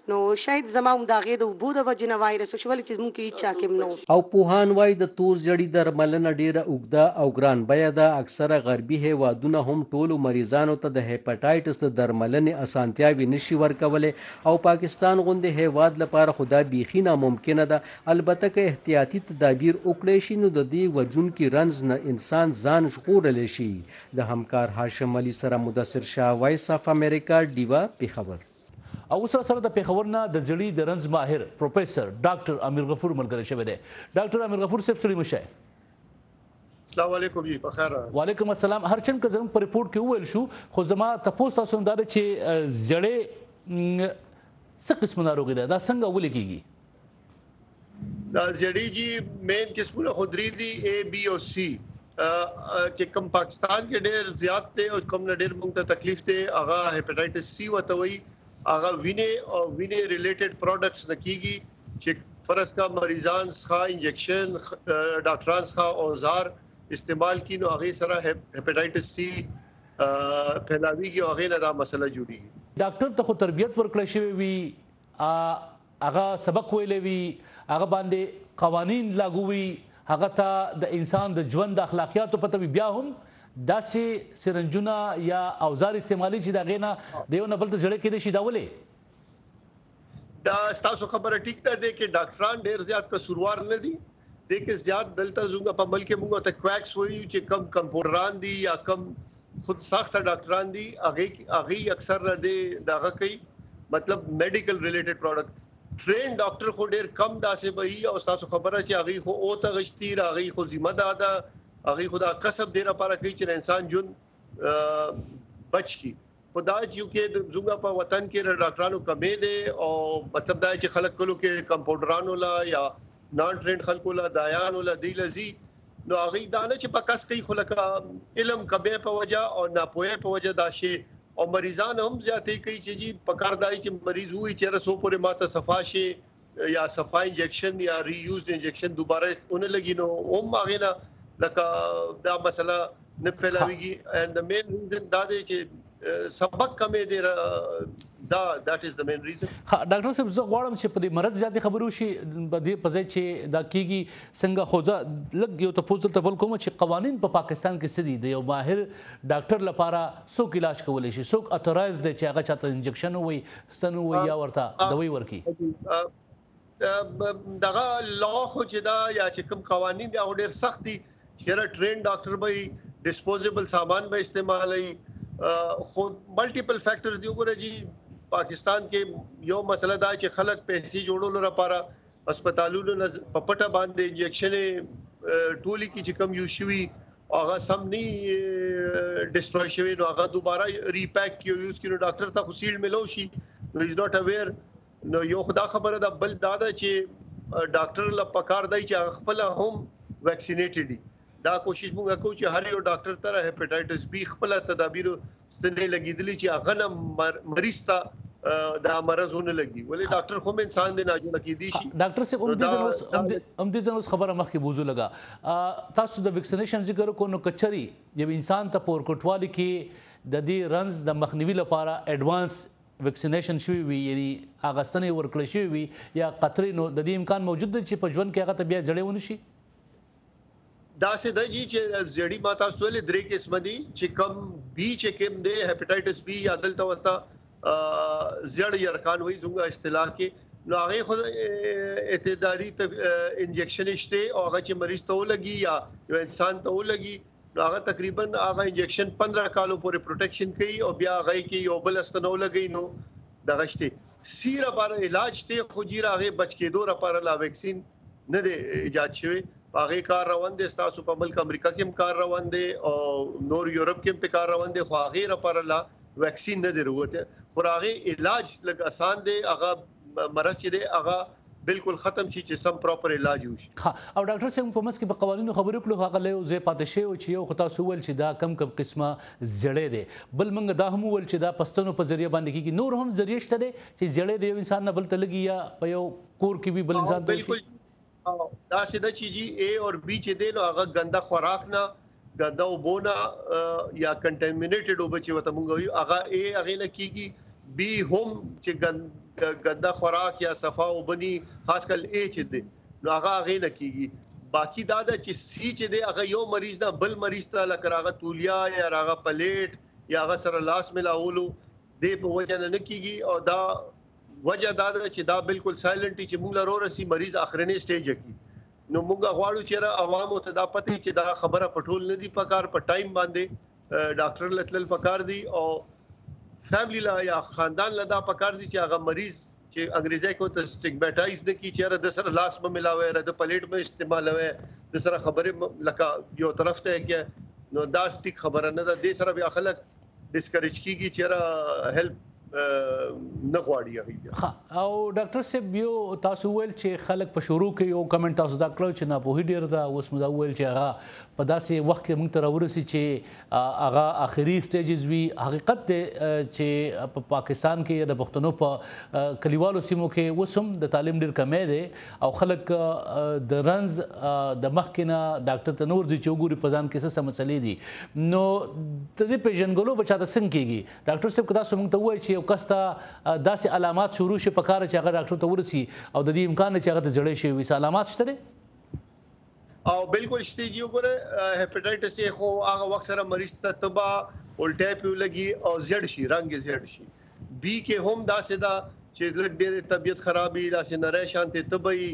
نو شاید زما هم د هغې د اوبو د وجې نه وایرس شو ولې چې موږ کې هیڅ چا کې نو. او پوهان وایي د تور زړي درملنه ډیره اوږده او ګران بیه ده. اکثره غربي هیوادونه هم ټولو مریضانو ته د هیپاټایټس د درملنې اسانتیاوې نشي ورکولی او پاکستان غوندې هیواد لپاره خو دا بیخي ناممکنه ده. البته که احتیاطي تدابیر وکړی شي نو د دې وجونکي رنځ نه انسان ځان ژغورلی شي. د همکار هاشم علي سره مدثر شاه، وایس اف امریکا، ډیوا، پیښور. او سره د پیښور نه د زړی د رنځ ماهر پروفیسور ډاکټر امیر غفور ملګری شوی دی. ډاکټر امیر غفور صاحب ستړي مشه. السلام علیکم جی بخیر. وعلیکم السلام. هر چن که زموږ په ریپورت کې وویل شو خو زما تاسو تاسو دا چې زړې څه قسم ناروغي ده دا څنګه ولې کیږي؟ دا زړی جی مین قسمونه خودري دي A B او C چې کوم پاکستان کې ډېر زیات دي او کوم ډېر موږ ته تکلیف دي هغه هیپاټایټس C وته وي. هغه وینې ریلیټډ پروډکټس د کیږي چې فرض کا مریضان ښه انجیکشن ډاکټران ښه اوزار استعمال کین او هغه سره هیپاټایټس C پھیلاویږي او هغه نه دا مسله جوړیږي. ډاکټر ته خو تربیت ورکړی شوی وي، هغه سبق ویلی وي، هغه باندې قوانین لاګو وي، هغه ته د انسان د ژوند د اخلاقیاتو پته وي، بیا هم داسې سرنجونه یا اوزار استعمالي چې د هغې نه د یو نه بل ته زړه کېدی شي. دا ولې؟ دا ستاسو خبره ټیک ده دی کې ډاکټران ډېر زیات قصوروار نه دي. دی کې زیات دلته زموږ په ملک کې موږ ته کویکس وایو چې کم کمپاونډران دي یا کم خود ساخته ډاکټران دي، هغه اکثر نه دي دغه کوي مطلب میډیکل ریلیټډ پروډکټ. ټرین ډاکټر خو ډېر کم داسې وایي او ستاسو خبره چې هغه خو او ته غشتي هغه خو ذمہ دار ده، هغه خدا کسب ډیر لپاره کوي چې انسان جون بچ کی. خدا چې کې زوګه په وطن کې ډاکټرانو کمې دي او مطلب دا چې خلک کولو کې کمپاونډرانو لا یا نان ټرینډ خلکو لا دایانو لا دی لذي نو هغه دانه چې په کس کوي خلک علم کبه په وجه او ناپوهه په وجه دا شی او مریضان هم زیاتې کوي چې جی پکاردای چې مریض وي چې رسو پورې ماته صفا شي یا صفا انجیکشن یا ری یوز انجیکشن دوباره اون لګي نو هم هغه نه لکه دا مسله نه پھیلاویږي. and the main reason دا دی چې سبق کمې دی that is the main reason. ډاکټر صاحب زه غواړم چې په دې مرض زیاتې خبرو شي په دې په ځای چې دا کیږي څنګه خو زه لږ یو تپوس ته بل کوم چې قوانین په پاکستان کې څه دي د یو ماهر ډاکټر لپاره څوک علاج کولی شي، څوک اتورایز دی چې هغه چاته انجکشن وي ستن وي یا ورته دوی ورکي؟ دغه لا خو چې دا یا چې کوم قوانین دی او ډېر سخت دي چې ټرین ډاکټر به ډیسپوزیبل سامان به استعمالوي. خو ملټیپل فیکٹرز دی وګورئ جی پاکستان کې یو مسله دا چې خلک پیسې جوړولو لپاره هسپتالونو په پټه باندې انجیکشن ټولي کې چې کم یو شوي هغه سم نه ډیسټروي شوی نو هغه دوباره ریپیک کیو یوز کینو ډاکټر ته خو سیل ملو شي نو از ناٹ اویر. نو یو خدا خبره ده بل دا ده چې ډاکټر لا پکار دی چې خپل هم ویکسینیټډ دي. دا کوشش موږ کوو چې هر یو ډاکټر ته هیپاټایټس بی خپل تدابیر ستنې لګیدلی چې هغه نه مریض ته دا مرزونه لګي ولې ډاکټر خو انسان دی ناجوړه کیدی شي. ډاکټر صاحب هم دې ځنوس خبره مخکې بوزو لگا تاسو د ویکسینیشن ذکر کو نو کچري یو انسان ته پور کوټوالي کې د دې رنز د مخنیوي لپاره اډوانس ویکسینیشن شوی وي یعنی اغستنې ورکړل شوی وي یا قطرې نو د دې امکان موجود دی چې په ژوند کې هغه ته بیا جړې ونشي؟ دا سه د جی چې زړی ماته ستول درې قسم دي چې کم بی چې کوم دی هیپاټایټس بی یا دلته وتا زړ يرکان وي زونګه اصطلاح کې نو هغه خو اعتدادي انجیکشن شته او هغه چې مریض ته ولګي یا یو انسان ته ولګي نو هغه تقریبا هغه انجیکشن 15 کالو پورې پروټیکشن کوي او بیا هغه کې یو بل استنو لګي نو دغه شته سیره بار علاج ته خو جیره هغه بچ کېدو لپاره لا ویکسین نه دی ایجاد شوی. هغه کار روان دي تاسو په ملک امریکا کې هم کار روان دي او نور یورپ کې هم کار روان دي خو هغه لپاره لا ویکسین نه دی وروته خو هغه علاج لږ آسان دی هغه مرض چې دی هغه بالکل ختم شي چې سم پراپر علاج وشي. او ډاکټر صاحب په مس کې په قوانینو خبرې کړو هغه له زه پاتې شي او چې یو خطا سوول چې دا کم قسمه زړې دي بل منګ دا هم ول چې دا پښتنو په ذریعہ باندې کیږي نور هم ذریعہ شته دي چې زړې دی انسان نه بل تلګي یا په یو کور کې به بل انسان بالکل دا سیده چې جی A او B چې دی نو هغه ګنده خوراک نه ګنده وبونه یا کنټامینیټډ وب چې وته مونږ وي هغه A هغه نه کیږي بي هم چې ګنده خوراک یا صفا او بني خاص کل ا چې دي نو هغه غي نه کیږي. باقی دا چې سی چې دی هغه یو مریض نه بل مریض ته لکه هغه تولیا یا هغه پلیټ یا هغه سره لاس ملاولو د په وجه نه کیږي. او دا وجه دا چې دا بالکل سایلنټي چې موږ لرو رسي مریض اخرنی سټیج کې. نو موږ غواړو چې عوامو ته دا پته چې دا خبره پټول نه دی پکار په ټایم باندې ډاکټر لتل پکار دی او فیملی لا یا خاندان لا دا پکار دی چې هغه مریض چې انګریزي کو ته سټیګماټایز نه کی چې د سره لاس به ملاوي د پلیټ به استعمالوي د سره خبره لکه یو طرف ته کې نو دا سټیک خبره نه ده د سره بیا خلک ډیسکریج کیږي چې هیلپ نه غواړي هغه. او ډاکټر صاحب یو تاسو ویل چې خلک په شروع کې یو کمنټ تاسو دا کړو چې نه په ډیر دا اوس مو دا ویل چې هغه په داسې وخت کې موږ ته راورسي چې هغه اخري سټیجز وي. حقیقت دی چې په پاکستان کې د پښتنو په کلیوالو سیمو کې اوس هم د تعلیم ډیر کمی دی او خلک د رنز د مخکې نه ډاکټر ته نه ورځي چې وګوري په ځان کې څه مسلې دي. نو د دې پیژنګلو به چاته څنګه کېږي؟ ډاکټر صاحب که تاسو موږ ته ووایي چې یو کس ته داسې علامات شروع شي په کار چې هغه ډاکټر ته ورسي او د دې امکان چې هغه ته جړی شي وي علامات شته دي؟ او بالکل شته جی. وګوره هپاتایټس ا خو هغه وخت سره مریض ته تبا الټا پیو لګي او زیړ شي رنگ زیړ شي. بی کې هم دا سدا چې لږ ډېر طبيعت خرابي داسې نری شانته تبي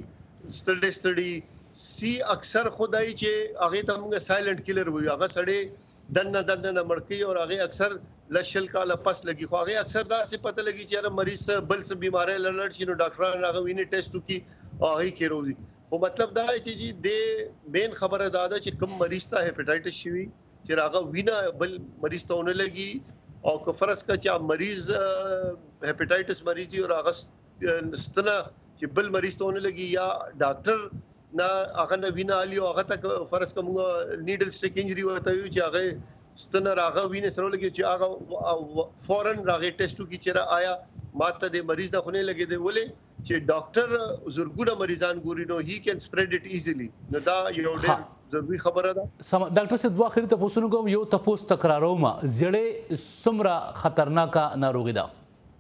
ستړي. سی اکثر خدای چې هغه ته موږ سایلنٹ کیلر وي هغه سړی دنه مړکی او هغه اکثر لشل کاله پس لګي خو هغه اکثر دا څه پته لګي چې مریض بل څه بیماری لړل شي نو ډاکټرانو هغه ویني ټیسټ وکي او هغه کې روزي. خو مطلب دا چې جی د مین خبره دا ده چې کوم مریض ته هپاتایټس شي چې هغه وینا بل مریض ته ونه لګي او که فرض کا چې مریض هپاتایټس مریض او هغه ستنه چې بل مریض ته ونه لګي یا ډاکټر نه هغه نه وینا علي او هغه ته فرض کوم نیډل سټیک انجری وته یو چې هغه ستنه راغه وینې سره لګي چې هغه فورن راغه ټیسټو کې چې آیا ماته د مریض د خونه لګي دی ولې چې ډاکټر زرګونه مریضان ګوري نو هی کین سپریډ اټ ایزیلی. نو دا یو ډېر ضروري خبره ده. ډاکټر صاحب دوه اخري ته پوښتنه کوم یو تاسو تکراروم زړې سمره خطرناکه ناروغي ده؟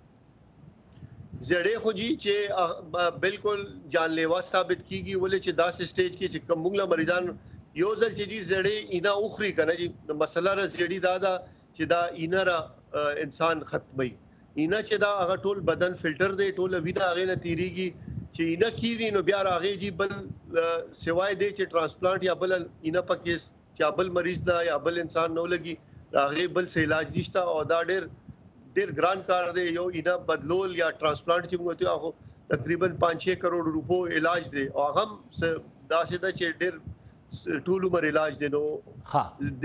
زړې خو جی چې بالکل جانلیوا ثابت کیږي ولې چې دا سټیج کې چې کومه مریضان یو ځل چې جی زړې اینا اوخري کنه جی مسله را زړې دا چې دا اینا انسان ختمي اینا چې دا هغه ټول بدن فلټر دی ټول وینا هغه نه تیریږي چې اینا کیږي نو بیا راغی جی بل سوای دی چې ترانسپلانٹ یا بل اینا پکې چې بل مریض نه یا بل انسان نو لګي راغی بل څه علاج نشته او دا ډیر ګران کار دی. یو اینا بدلول یا ترانسپلانٹ چې موږ ته هغه تقریبا 5-6 کروڑ روپو علاج دی او هغه دا سده چې ډیر ټول عمر علاج دی. نو ها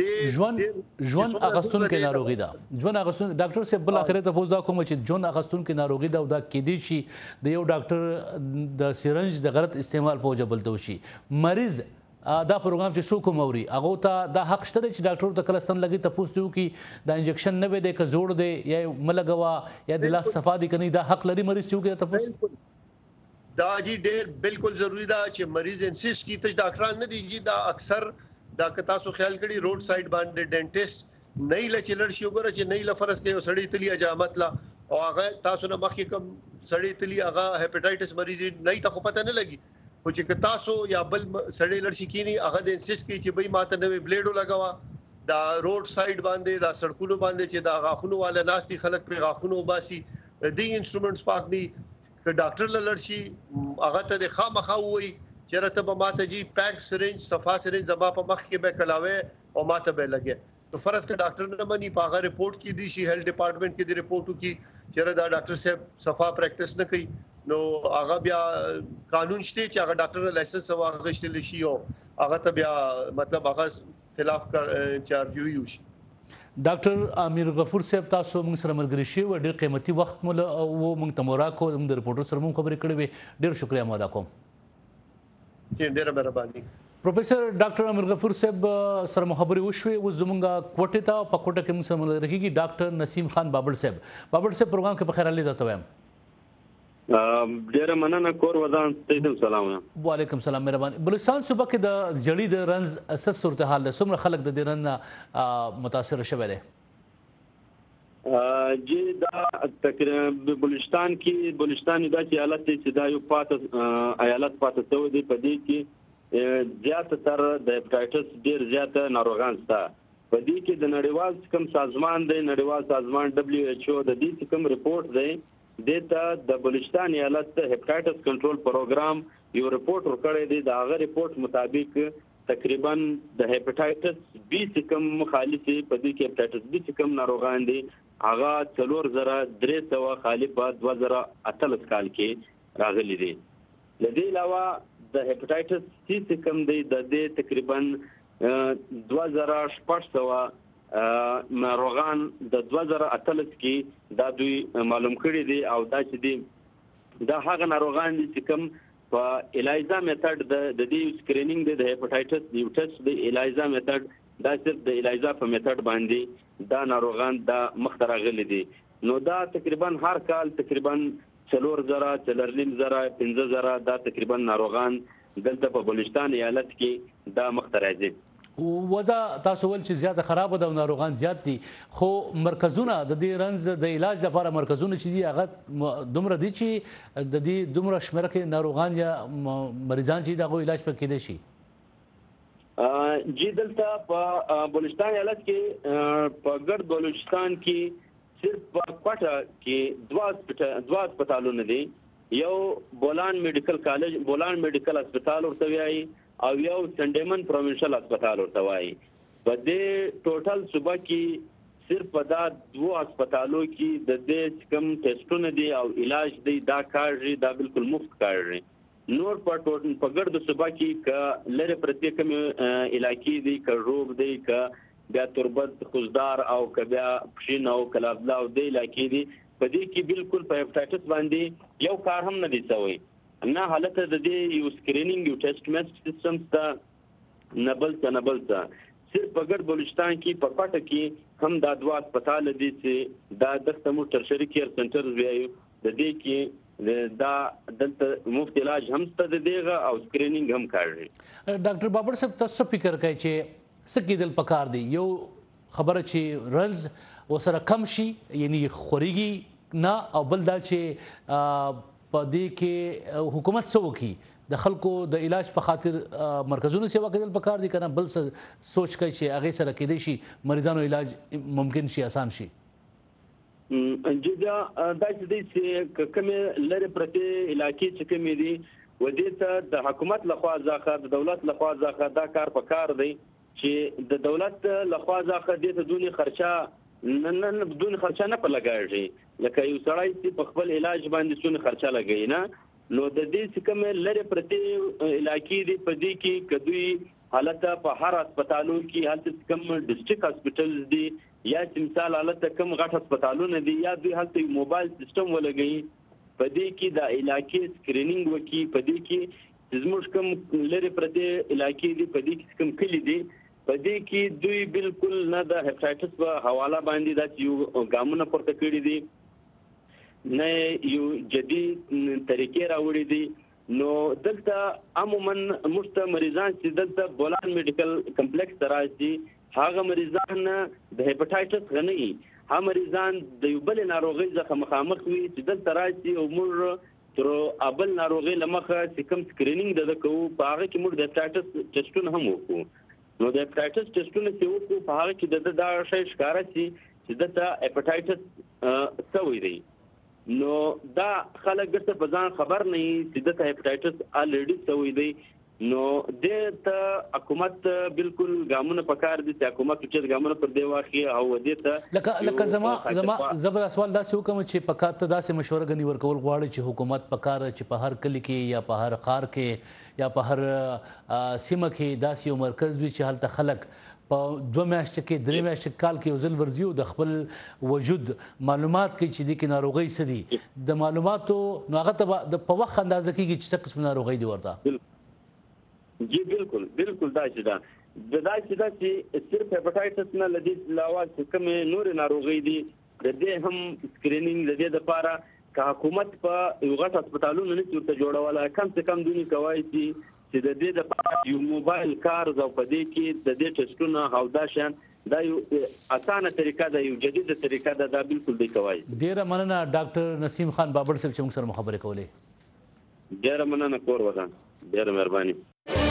ژوند اغستون کې ناروغي ده ژوند اغستون ډاکټر صاحب بل اخر ته پوښتنه کوم چې ژوند اغستون کې ناروغي ده او دا کې دي شي د یو ډاکټر د سیرنج د غلط استعمال په وجه بلته شي مریض دا پروګرام چې څوک موري هغه ته دا حق شته چې ډاکټر ته کلستان لګي ته پوښتنه کوي دا انجکشن نه وي د ک زوړ دی یا ملګوا یا د لاس صفا دي کني دا حق لري مریض چې ته پوښتنه دا جی ډېر بالکل ضروری ده چې مریض انسیسټ کی ته ډاکټران نه دی جی دا اکثر دا که تاسو خیال کړي روډ سایډ باندې ډینټیسټ نه لچلړ شي وګوره چې نه لفرض کې سړی تلی اجامت لا او هغه تاسو نه مخکې کوم سړی تلی هغه هپاتایټس مریض نه ته خو پته نه لګي خو چې تاسو یا بل سړی لړ شي کینی هغه د انسیسټ کی چې بای ماته نوې بلیډو لگاوا دا روډ سایډ باندې دا سړکونو باندې چې دا غاخونو والا ناستي خلک په غاخونو باسي دی انسټرومنټس پاک دي که ډاکټر لړ شي هغه ته د خامخا وي چې راته به ماته جی پیک سرنج صفا سرنج زما په مخ کې به کلاوي او ماته به لګي تو فرض کا ډاکټر نه مني پاغه رپورټ کی دي شي هیلث ډپارټمنټ کې دی رپورټو کی چې دا ډاکټر صاحب صفا پریکټس نه کوي نو هغه بیا قانون شته چې هغه ډاکټر لایسنس واغښتل شي او هغه ته بیا مطلب هغه خلاف چارج وي شي. ډاکټر امیر غفور صاحب تاسو موږ سره ملګری شئ او ډېر قیمتي وخت مو موږ ته موراکو د رپورټر سره موږ خبرې کړې وې ډېر شکریا مو ادا کوم. ډېره مهرباني. پروفیسر ډاکټر امیر غفور صاحب سره خبرې وشوې اوس زموږ کوټې ته په کوټه کې موږ سره ملګری کېږي ډاکټر نسیم خان بابړ صاحب. بابړ صاحب پروګرام کې بخیر علي درته وایم. ډیره مننه کور ودان تاسو سلام. وعلیکم سلام مهرباني. بلوچستان صوبه کې د زړی د رنز اساس صورتحال له څومره خلک د دې رنز متاثر شوه دي؟ جی دا تقریبا بلوچستان دا چې حالت دی چې دا یو ایالت پاتې شوی دی. په دې کې زیاته تر د هپاتایټس ډېر زیاته ناروغان شته. په دې کې د نړیوال کوم سازمان دی، نړیوال سازمان WHO د دې کوم ریپورت دی دته د بلوچستان ایالت هپاتایټس کنټرول پروګرام یو ریپورت ورکړی دی. د هغه ریپورت مطابق تقریبا د هپاتایټس بی کوم مخالفي په دې کې هپاتایټس بی کوم ناروغان دي هغه 4300 خالي په 2018 کال کې راغلي دي. د دې علاوه د هپاتایټس سی کوم دی د دې تقریبا 2600 ناروغان د 2018 کې دا دوی معلوم کړي دي او دا چې دي دا هغه ناروغان دي چې کوم په الیزا میتھډ د دې سکرینینګ د هپاتایټس د ټیسټ د الیزا میتھډ دا صرف د الیزا په میتھډ باندې دا ناروغان دا مخته راغلي دي. نو دا تقریبا هر کال تقریبا 4000 5000 دا تقریبا ناروغان دلته په بلوچستان ایالت کې دا مخته راځي. وضع تاسو ول چې زیاته خراب ده او ناروغان زیات دي، خو مرکزونه د دې رنز د علاج لپاره مرکزونه چې دي هغه دومره دي چې د دې دومره شمېر کې ناروغان یا مریضان چې دغه علاج پکې دي شي. جی دلته په بلوچستان ایالت کې په ګرد بلوچستان کې صرف په کوټه کې دوا هسپتالونه دي. یو بولان میډیکل کالج، بولان میډیکل هسپتال ورته وایي او یو سنډیمن پروینشل هسپتال ورته وایي. په دې ټوټل صوبه کې صرف په دا دوه هسپتالو کې د دې کوم ټیسټونه دي او علاج دی دا کاري دا بالکل مفت کاري. نور په ګرد صوبه کې ک لره پرتی کوم علاقې دي ک روغ دی ک بیا تربت خوزدار او ک بیا پښین او کلابلا او د علاقې دي. په دې کې بالکل په هپاتایټس باندې یو کار هم نه دي شوی. نه حالت د دې یو سکرینینګ یو ټیسټ میث سیستم ته نبل ته صرف په ګرد بلوچستان کې په کوټه کې هم دا دوا هسپتال دي چې دا د تمو ترشری کیر سنټر ویایو د دې کې دا دلته مفت علاج هم ستاسو دیغه او سکرینینګ هم کوي. ډاکټر بابر صاحب تاسو فکر کوي چې سکیدل پکار دی یو خبره چې رز وسره کم شي یعنی خوريږي نه او بل دا چې په دې کې حکومت څه وکړي د خلکو د علاج په خاطر مرکزونو سیوا کېدل پکار دي کنه بل څه سوچ کوي چې هغه سره کېدای شي مریضانو علاج ممکن شي آسان شي. جدا دا چې کومه لری پرته علاقې چې کومې دي و دې ته د حکومت لخوا ځخه د دولت لخوا ځخه دا کار پکار دی چې د دولت لخوا ځخه دې ته دونی خرچه نه بدون خرچه نه په لګایږي. لکه یو سړی چې په خپل علاج باندې څونه خرچه لګوي نه نو د دې کوم لری پرته علاقې دی په دې کې کدوې حالت په هر هسپتالو کې حالت کم ډیسټریکټ هسپتالز دي یا چې مثال حالت کم غټ هسپتالونه دي یا دوی حالت موبایل سیستم ولګي په دې کې د علاقې سکرینینګ وکي. په دې کې زموږ کوم لری پرته علاقې دي په دې کې کوم کلی دي په دې کې دوی بالکل نه د هپاتایټس په حواله باندې دا یو ګامونه پورته کړی دي نه یو جدید طریقې راوړي دي. نو دلته عموما مشت مریضان چې دلته بولان میډیکل کمپلیکس راځي هغه مریضان د هپاتایټس غني هم مریضان د یو بل ناروغي څخه مخامخ وي چې دلته راځي او موږ تر ابل ناروغي لمخه چې کوم سکرینینګ د کوو په هغه کې موږ د هپاتایټس ټیسټونه هم وکړو. نو د هپاتایټس ټیسټونه چې وکړو په هغه کې دا شی ښکاره شي چې دلته هپاتایټس څه دی. نو دا خلک ګټه په ځان خبر نه چې د هپاتایټس الریډي سوی دی. نو د حکومت بالکل ګامونه پکار دي چې حکومت چې ګامونه پر دی واخی او دې ته لکه زما زبر سوال دا سو کوم چې پکات ته داسې مشوره غني ورکول غواړي چې حکومت پکار چې په هر کلی کې یا په هر خار کې یا په هر سیمه کې داسې یو مرکز وي چې هلته خلک په 2 میاشتې کې 3 میاشتې کال کې وزل ورزي او د خپل وجود معلومات کې چې د ناروغي سدي د معلوماتو نو هغه ته په وخت اندازه کېږي چې څه قسم ناروغي دی ورته. جی بالکل دا چې دا چې صرف هپاتایټس نه لدی علاوه کوم نور ناروغي دي د دې هم سکرینینګ د دې لپاره که حکومت په یو غټ هسپتالونو نه ورته جوړوله کم څه کم دونی کوي چې د دې لپاره یو موبایل کار او په دې کې د دې ټیسټونه او دا شان دا یو اسانه طریقه ده، یو جدیده طریقه ده، دا بالکل دی کوي. ډیره مننه ډاکټر نسیم خان بابړ صاحب چې موږ سره خبرې کولې. ډیره مننه کور ودان، ډیره مهرباني.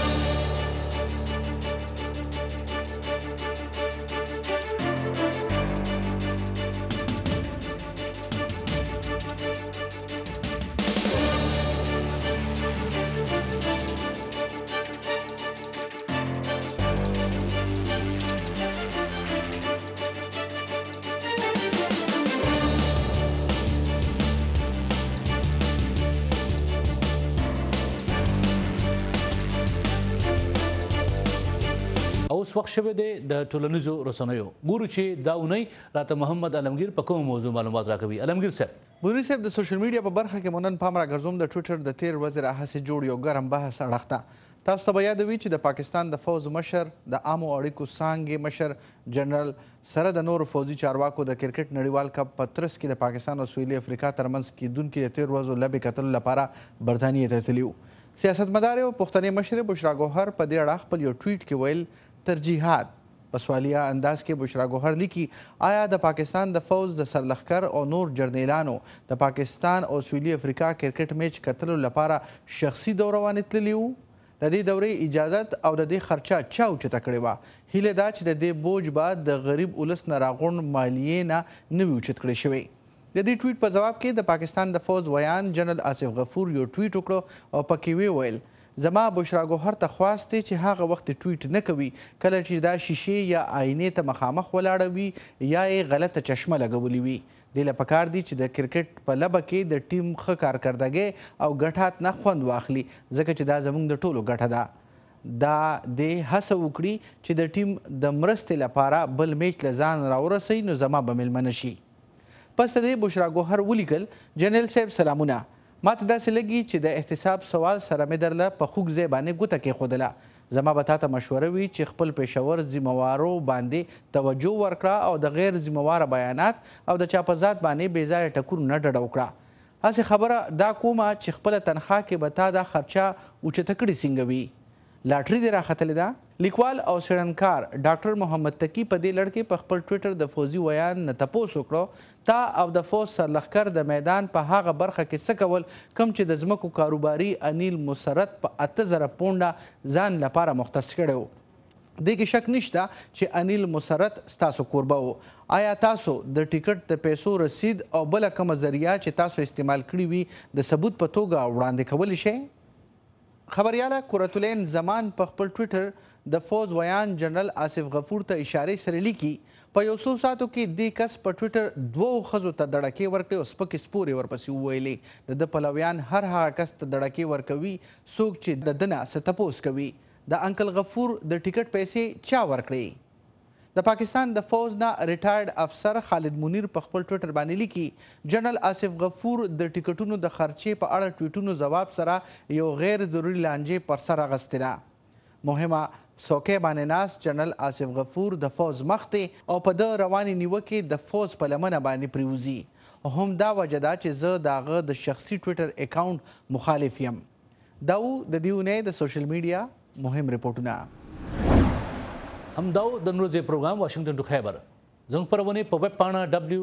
اوس وخت شوی دی د ټولنیزو رسنیو. ګورو چې دا اونۍ راته محمد علمگیر په کوم موضوع معلومات راکوي. علمگیر صاحب. بونی صاحب د سوشل میډیا په برخه کې مونږ نن پام راګرځوم د ټویټر د تیر ورځې راهیسې جوړ یو ګرم بحث اړخته. تاسو ته به یاد وي چې د پاکستان د فوز مشر د عامو اړیکو څانګې مشر جنرال سره د نورو فوزي چارواکو د کرکټ نړیوال کپ په ترڅ کې د پاکستان او سویلي افریقا ترمنځ کیدونکي د تیر ورځو لبې کتلو لپاره برطانیې ته تللي وو. سیاستمدار او پښتنې مشرې بشرا ګوهر په دې اړه خپل یو ټویټ کې ویل ترجیحات په سوالیه انداز کې بشرا ګوهر لیکي آیا د پاکستان د فوز د سرلښکر او نور جرنیلانو د پاکستان او سویلي افریقا کرکټ میچ کتلو لپاره شخصي دوره باندې تللي وو؟ د دې دورې اجازت او د دې خرچه چا اوچته کړې وه؟ هیله دا چې د دې بوج به د غریب ولس نه راغونډ مالیې نه وي اوچت کړی شوی. د دې ټویټ په جواب کې د پاکستان د فوز ویان جنرال آصف غفور یو ټویټ وکړو او پکې وی ویل زما بشرا ګوهر ته خواست دی چې هغه وخت ټویټ نه کوي کله چې دا شیشې یا آینې ته مخامخ ولاړه وي یا یې غلطه چشمه لګولې وي. دې له پکار دی چې د کرکټ په لبه کې د ټیم ښه کارکردګۍ او ګټات نه خوند واخلي ځکه چې دا زموږ د ټولو ګټه ده. دا دې هڅه وکړي چې د ټیم د مرستې لپاره بل میچ له ځان راورسوي نو زما به میلمنه شي. پس د دې بشرا ګوهر ولیکل جنرال صاحب سلامونه، ما ته داسې لګي چې د احتساب سوال سره مې درله په خوږ ځای باندې ګوته کېښودله. زما به تا ته مشوره وي چې خپل پېښور ذمهوارو باندې توجه ورکړه او د غیر ذمهواره بیانات او د چا په ذات باندې بې ځایه ټکرونه نه ډډه وکړه. هسې خبره دا کومه چې خپله تنخوا کې به تا دا خرچه اوچته کړې څنګه وي؟ لاټري دې راختلې ده؟ لیکوال او څېړنکار ډاکټر محمد تقي په دې لړ کې په خپل ټویټر د فوزي ویان نه تپوس وکړو تا او د فوز سرلښکر د میدان په هغه برخه کې څه کول کوم چې د ځمکو کاروباري انیل مسرت په 8000 پونډه ځان لپاره مختص کړی و. دې کې شک نشته چې انیل مسرت ستاسو کوربه و. آیا تاسو د ټیکټ د پیسو رسید او بله کومه ذریعه چې تاسو استعمال کړي وي د ثبوت په توګه وړاندې کولی شئ؟ خبریاله قرتالعین زمان په خپل ټویټر د فوز ویان جنرال آصف غفور ته اشارې سره لیکي په یو څو ساعتو کې دې کس په ټویټر 2 ښځو ته دړکې ورکړې او سپکې سپورې ورپسې وویلې. د ده پلویان هر هغه کس ته دړکې ورکوي څوک چې د ده نه څه تپوس کوي. د انکل غفور د ټیکټ پیسې چا ورکړې؟ د پاکستان د فوز نه ریټایرډ افسر خالد منیر په خپل ټویټر باندې لیکي جنرال آصف غفور د ټیکټونو د خرچې په اړه ټویټونو ځواب سره یو غیر ضروري لانجې پر سر اخیستې ده. مهمه څوکۍ باندې ناست جنرال آصف غفور د فوز مخ دی او په ده روانې نیوکې د فوز په لمنه باندې پریوزي. هم دا وجه ده چې زه د هغه د شخصي ټویټر اکاونټ مخالف یم. دا و د دې اونۍ د سوشل میډیا مهم رپورټونه. همداو د ورځې پروګرام واشنگټن ټو خیبر زموږ خپرونې په ویب پاڼه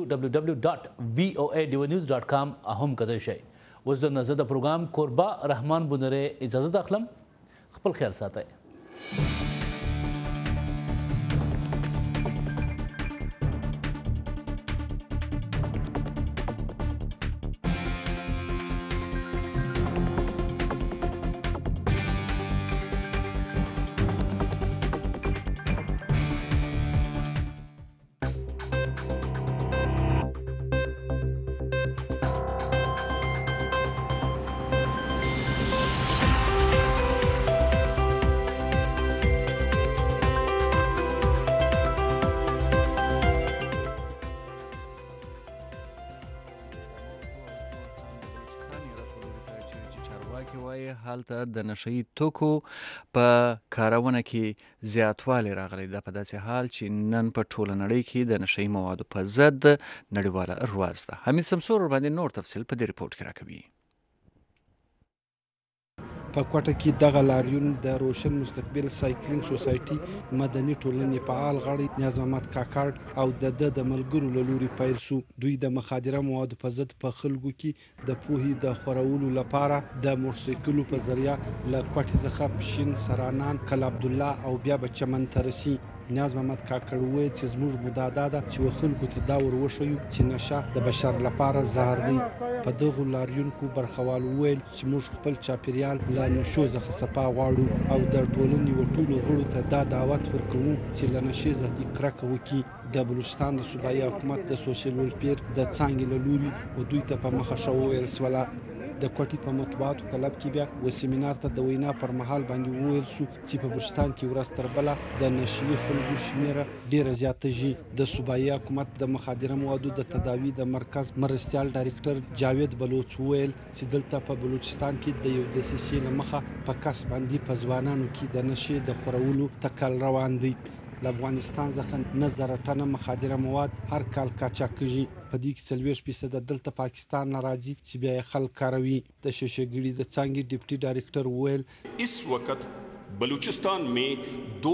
www.voanews.com هم کتلی شئ. اوس درنه زه د پروګرام کوربه رحمان بونری اجازه اخلم. خپل خیال ساتئ. هلته د نشهیي توکو په کارونه کې زیاتوالی راغلی ده په داسې حال چې نن په ټوله نړۍ کې د نشهیي موادو په ضد نړیواله رواز ده. حمید سمسور ورباندې نور تفصیل په دې ریپورټ کې راکوي. په کوټه کې دغه لاریون د روشن مستقبل سایکلینګ سوسایټي مدني ټولنې فعال غړي نیاز محمد کاکړ او د ملګرو له لوري پیل شو. دوی د مخدره موادو په ضد په خلکو کې د پوهې د خورولو لپاره د موټرسایکلو په ذریعه له کوټې څخه پشین سرانان کل عبدالله او بیا به چمن ته رسي. نیاز محمد کاکړ وویل چې زموږ مدعا ده چې خلکو ته دا ور وښیو چې نشه د بشر لپاره زهر دی. په دغو لاریونکو برخوال وویل چې موږ خپل چاپیریال له نشو څخه صفا غواړو او د ټولنې ټولو غړو ته دا دعوت ورکوو چې له نشې څخه کرکه وکړي. د بلوچستان د صوبایي حکومت د سوشل ویلفیر د څانګې له لوري و دوی ته په مخه ښه وویل سوله. د کوټې په مطبوعاتو کلب کې بیا و سیمینار ته د وینا پر مهال باندې وویل شو چې په بلوچستان کې ورځ تر بله د نشي خلکو شمیره ډیره زیاتېږي. د صوبایي حکومت د مخدره موادو د تداوی د مرکز مرستیال ډایرکټر جاوید بلوچ وویل چې دلته په بلوچستان کې د یو دسیسې له مخه په کس باندې په ځوانانو کې د نشي د خورولو تکل روان دی. له افغانستان څخه 9,000 ټنه مخدره مواد هر کال قاچاق کیږي. په دې کې 40% دلته پاکستان نه راځي چې بیا یې خلک کاروي. د شیشهګیړي د څانګې ډیپټي ډایرکټر وویل इस वक्त बलूचिस्तान में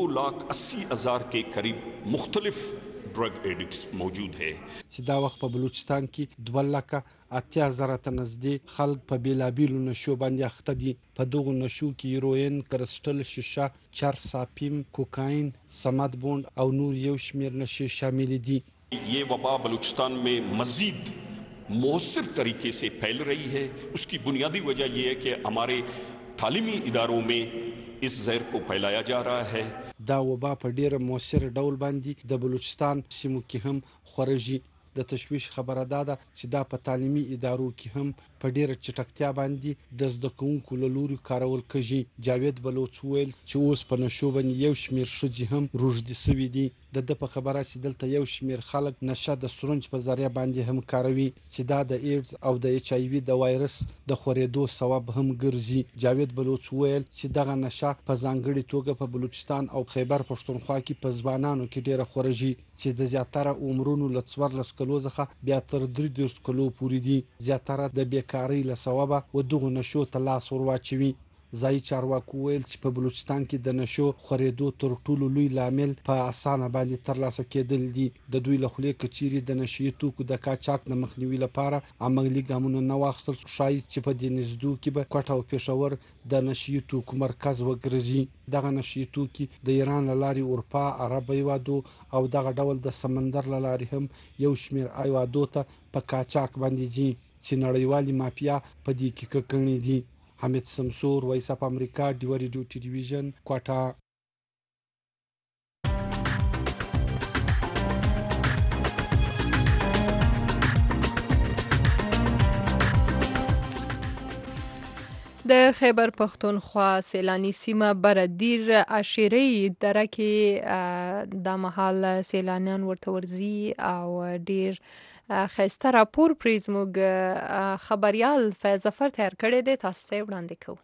2,80,000 के करीब मुख्तलिफ ड्रग एडिक्ट्स मौजूद है. چې دا وخت په بلوچستان کې 2,80,000 ته نږدې خلک په بیلابیلو نشو باندې اخته دي. په دغو نشو کې هیروین، کرسټل، شیشه، چرس، افیم، کوکاین، سمد بوند او نور یو شمیر نشې شامل دي. ये वबा बलूचिस्तान में मजीद मौसर तरीके से फैल रही है. उसकी बुनियादी वजह यह है कि हमारे तालीमी इदारों में इस जहर को फैलाया जा रहा है. دا وبا په ډیره مؤثر ډول باندې د بلوچستان سیمو کې هم خورجي. د تشویش خبره ده چې دا په تعلیمي ادارو کې هم په ډیره چټکتیا باندې د زده کوونکو له لوري کارول کېږي. جاوید بلوچ ویل چې اوس په نشو باندې یو شمیر ښځې هم روږدي سوي دي. د په خبره چې دلته یو شمیر خلک نشه د سرنج په ذریعه باندې هم کاروي چې دا د ایډز او د ایچ آی وي د وایرس د خورېدو سبب هم ګرځي. جاوید بلوچ ویل چې دغه نشه په ځانګړي توګه په بلوچستان او خیبر پښتونخوا کې په ځوانانو کې ډیره خورجي چې د زیاتره عمرونو له 14 کلو څخه بیا تر 33 کلو پورې دي. زیاتره د بیکاری له سببه و دغه نشو ته لاس ورواچوي. ځایي چارواکو ویل چې په بلوچستان کې د نشو خورېدو تر ټولو لوی لامل په اسانه باندې ترلاسه کېدل دي. د دوی له خولې کچيري د نشي توکو د قاچاق د مخنیوي لپاره عملی ګامونه نه واخیستل شوي چې په دې نږدو کې به کوټه او پېښور د نشي توکو مرکز وګرځي. دغه نشي توکي د ایران له لارې اروپا، عرب هیوادو او دغه ډول د سمندر له لارې هم یو شمیر هیوادو ته په قاچاق باندې ځي چې نړیوالي مافیا په دې کې ککړې دي. حمید سمسور، وایس اف امریکا، ډیو ریډیو ټلویزیون، کوټه. د خیبر پښتونخوا سیلانی سیمه بردیر عشیرې دره کې د مهال سیلانیان ورته ورځي او ډیر خسته راپور پرې زموږ خبريال فیض ظفر تیار کړی دی، تاسو ته وړاندې کوو.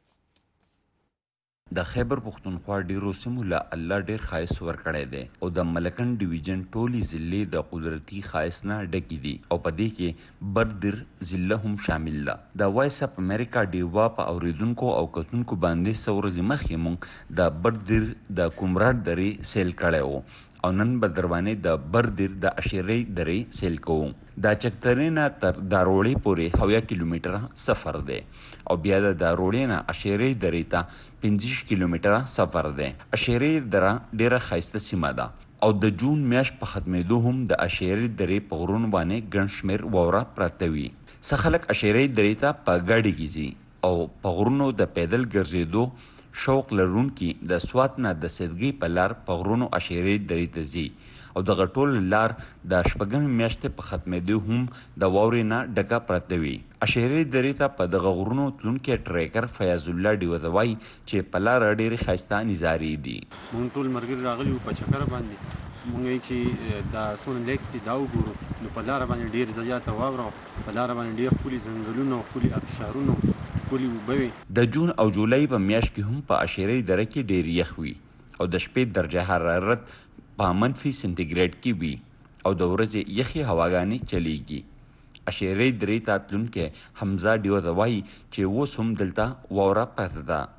د خیبر پښتونخوا ډیرو سیمو له الله ډیر ښایست ورکړی دی او د ملکن ډیویژن ټولې ضلعې د قدرتي ښایست نه ډکې دي او په دې کې بردر ضلع هم شامل ده. د وایس اف امریکا ډیوا په اوریدونکو او کتونکو باندې څو ورځې مخکې موږ د بردر د کومراډ درې سیل کړی و او نن به دروانې د بردر د عشیرې درې سیل کوو. دا چکترې نه تر داروړې پورې 70 کیلومتره سفر دی او بیا د داروړې نه عشیرې درې ته 50 کیلومتره سفر دی. عشیرې دره ډیره ښایسته سیمه ده او د جون میاشت په ختمېدو هم د عشیرې درې په غرونو باندې ګڼ شمېر واوره پراته وي. څه خلک عشیرې درې ته په ګاډي کې ځي او په غرونو د پیدل ګرځېدو شوق لرونکي د سوات نه د سدګي په لار په غرونو عشیرې درې ته ځي او دغه ټول لار د شپږمې میاشتې په ختمېدو هم د واورې نه ډکه پراته وي. عشیرې درې ته په دغه غرونو تلونکی ټریکر فیاض الله ډیوه وایي چې په لاره ډېرې ښایسته نظارې دي. موږ ټول ملګري راغلي وو په چکر باندې. موږ چې دا سون لیکس دي دا وګورو نو په لاره باندې ډېر زیاته واوره، په لاره باندې ډېر ښکلي ځنګلونه او ښکلي ابشارونه ښکلي اوبه وي. د جون او جولای په میاشت کې هم په عشیرې دره کې ډېر یخ وي او د شپې درجه حرارت په منفي سنټیګریډ کې وي او د ورځې یخې هواګانې چلیږي. عشیرې درې ته تلونکی حمزه ډیوه وایي چې اوس هم دلته واوره پرته ده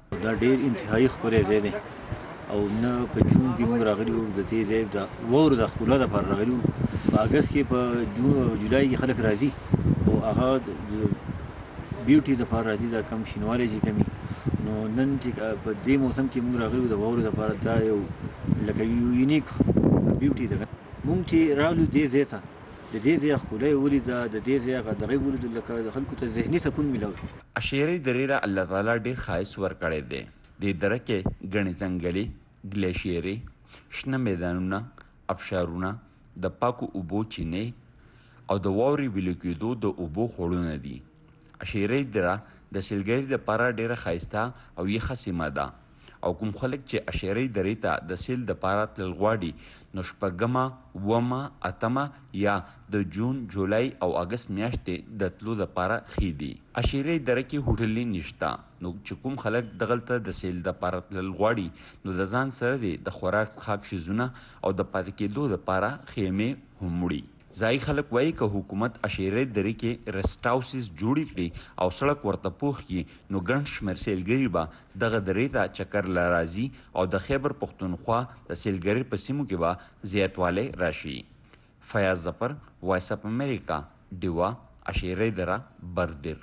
دا ډېر انتهایی ښکلی ځای دی او نه په جون کې موږ راغلي وو د دې ځای د واورو د ښکلا دپاره راغلي وو. په اګست کې په جولای کې خلک راځي او هغه د بیوټي دپاره راځي، دا کم شینوالی چې کمي. نو نن چې په دې موسم کې موږ راغلي وو د واورو دپاره، دا یو لکه یو یونیک بیوټي ده. موږ چې راغلو دې ځای ته، د دې ځای ښکلا یې ولیده، د دې ځای هغه دغه یې ولیدو، لکه د خلکو ته ذهني سکون میلاو شو. اشیرې درې له الله تعالی ډېر ښایست ورکړی دی. دې دره کې ګڼې ځنګلې، ګلیشیرې، شنه میدانونه، ابشارونه، د پاکو اوبو چینې او د واورې ویلو کېدو د اوبو خوړونه دي. اشیرې دره د سیلګرۍ دپاره ډېره ښایسته او یخه سیمه ده او کوم خلک چې اشیرې درې ته د سیل دپاره تلل غواړي نو 8مه، 9مه، 8مه یا د جون، جولای او اګست میاشتې د تلو دپاره ښې دي. اشیرې دره کې هوټلې نشته، نو چې کوم خلک دغلته د سیل دپاره تلل غواړي نو د ځان سره د خوراک څښاک شیزونه او د پاتې کېدو دپاره خیمې هم وړي. ځایي خلک وایي که حکومت اشیرې درې کې رسټ هاوسز جوړې کړي او سړک ورته پوخ کړي نو ګڼ شمېر سیلګري به دغه درې ته چکر له راځي او د خیبر پښتونخوا د سیلګرۍ په سیمو کې به زیاتوالی راشي. فیاض ظفر، وایس اف امریکا، ډیوا، اشیرې دره، بردر.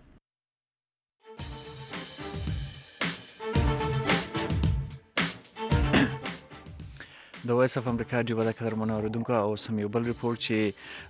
د وایس اف امریکا ډیوا د قدرمنو اوریدونکو او سم یو بل ریپورت چې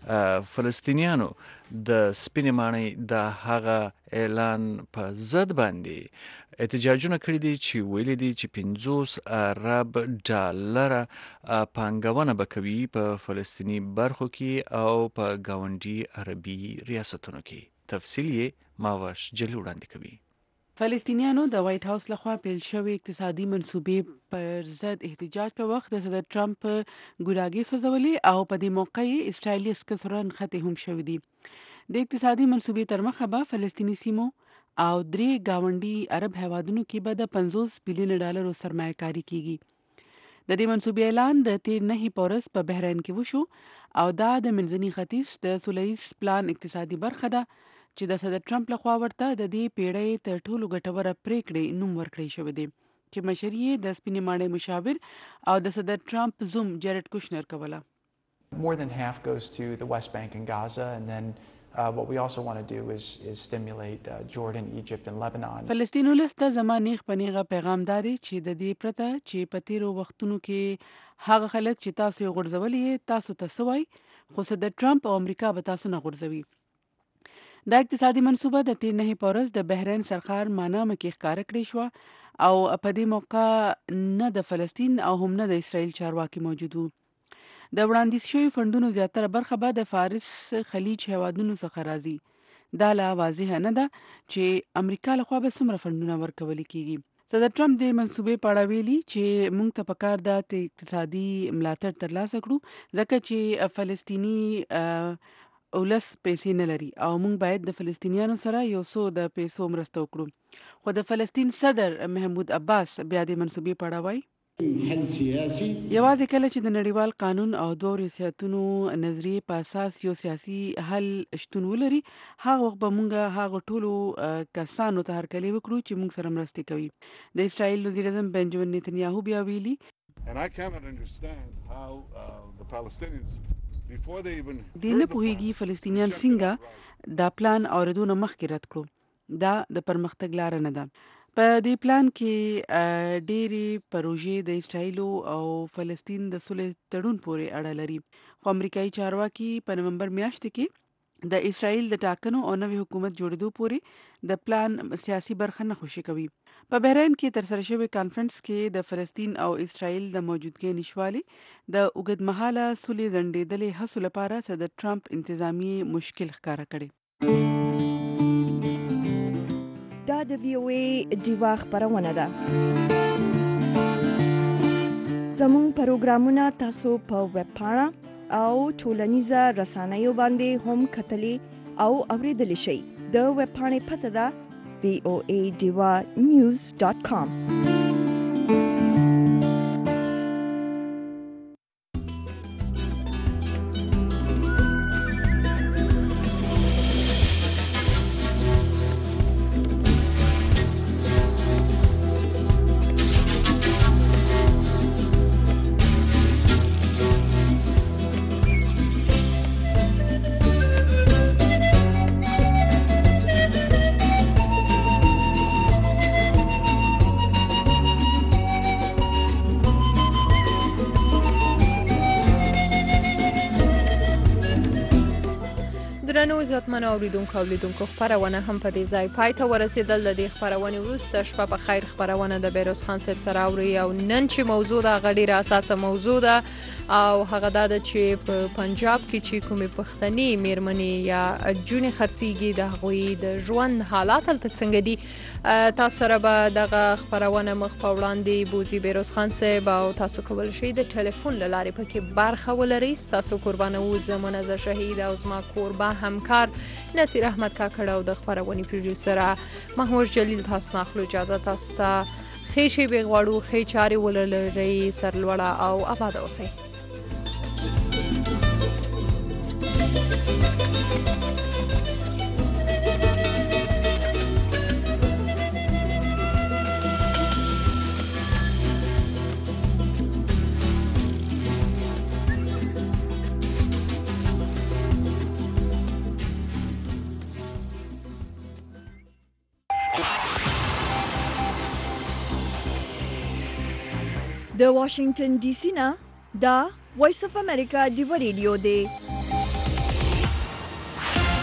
فلسطینیانو د سپینې ماڼۍ د هغه اعلان په ضد باندې احتجاجونه کړي دي چې ویلي دي چې 50 ارب ډالره پانګونه به کوي په فلسطیني برخو کې او په ګاونډي عربي ریاستونو کې. تفصیل یې ماوش جلي وړاندې کوي. فلسطینیانو د وایټ هاوس لخوا پیل شوی اقتصادي منصوبې پر ضد احتجاج په وخت د صدر ټرمپ ګوډاګي سوځولې او په دې موقع یې اسرائیلي عسکران خطې هم شوي دي. د اقتصادي منصوبې تر مخه به فلسطیني سیمو او 3 گاونډي عرب هیوادونو کې به د $50 بلین سرمایه کاری کیږي. د دې منصوبې اعلان د 13 پورس په بحرین کې وشو او دا د منځني ختیځ د سولهییز پلان اقتصادي برخه ده چې د صدر ټرمپ لخوا ورته د دې پیړۍ تر ټولو ګټوره پریکړې نوم ورکړی شوی دی چې مشري یې د سپینې ماڼۍ مشاور او د صدر ټرمپ زوم جیرد کوشنر کوله. More than half goes to the West Bank and Gaza, and then what we also want to do is stimulate Jordan, Egypt and Lebanon. فلسطین ولس ته زما نیغ په نیغه پیغام داري چې د دې پرته چې په تیرو وختونو کې هغه خلک چې تاسو یې غورځولي تاسو ته سوای خو صدر ټرمپ او امریکا به تاسو نه غورځوي. دا اقتصادي منصوبه د 13 پورس د بحرین سرخار مانامه کې ښکار کړی شو او په دې موقع نه د فلسطین او هم نه د اسرائیل چارواکي موجود وو. د وړاندیز شوی فندونو زیاتره برخه به د فارس خلیج هیوادونو څخه راځي. دا لا واضح نه ده چې امریکا لخوا به څومره فندونه ورکول کیږي. صدر ټرمپ د منصوبې په اړه ویلي چې موږ ته پکار ده چې اقتصادي ملاتړ ترلاسه کړو ځکه چې فلسطینی اولس پیسې نه لري او موږ باید د فلسطینیانو سره یو څو د پیسو مرسته وکړو. خو د فلسطین صدر محمود عباس بیا د منصوبې په اړه وایي یوازې کله چې د نړیوال قانون او دوه ریاستونو نظریې په اساس یو سیاسي حل شتون ولري هغه وخت به موږ هغه ټولو کسانو ته هرکلی وکړو چې موږ سره مرسته کوي. د اسرائیل وزیر اعظم بنجامین نتنیاهو بیا ویلي دی نه پوهیږي فلسطینیان څنګه دا پلان اوریدو نه مخکې رد کړو. دا د پرمختګ لاره نه ده. په دې پلان کې ډېرې پروژې د اسرائیل او فلسطین د صلح تړون پورې اړه لري. خو امریکایي چارواکي په نومبر میاشت کې د اسرائیل د ټاکنو او نوې حکومت جوړېدو پورې د پلان سیاسي برخه نه خوشي کوي. په بحرین کې ترسره شوی کانفرنس کې د فلسطین او اسرائیل د موجودګۍ نشوالي د اوږدمهاله صلح ځنډېدلې هڅو لپاره صدر ټرمپ انتظامی مشکل ښکاره کړي. دا د VOA ډیوا خبرونه ده. زموږ پروګرامونه تاسو په ویب پاڼه او ټولنیزه رسنیو باندې هم کتلی او اوریدلی شئ. د ویب پاڼې پته ده voadivanews.com. ارزښتمنو اوریدونکو او لیدونکو خپرونه هم په دې ځای پای ته ورسېدل. د دې خپرونې وروسته شپه په خیر خپرونه د بیروز خان صاحب سره اوري او نن چې موضوع د هغه ډېره اساسه موضوع ده او هغه دا ده چې په پنجاب کې چې کومې پښتني میرمنې یا جونې خرڅېږي د هغوی د ژوند حالات هلته څنګه دي. تاسو سره به دغه خپرونه مخ په وړاندې بوزي بیروز خان صاحب او تاسو کولی شئ د ټلیفون له لارې پکې برخه ولرئ. ستاسو قربانو زه منظر شهید او زما کوربه همکار نصیر احمد کاکړ او د خپرونې پروډیوسره محمود جلیل تاسو نه اخلو اجازه. تاسو ته ښې شېبې غواړو، ښې چارې ولرئ، سرلوړه او آباده اوسئ. د واشنگټن ډي سي نه دا وایس اف امریکا ډیو ریډیو دی.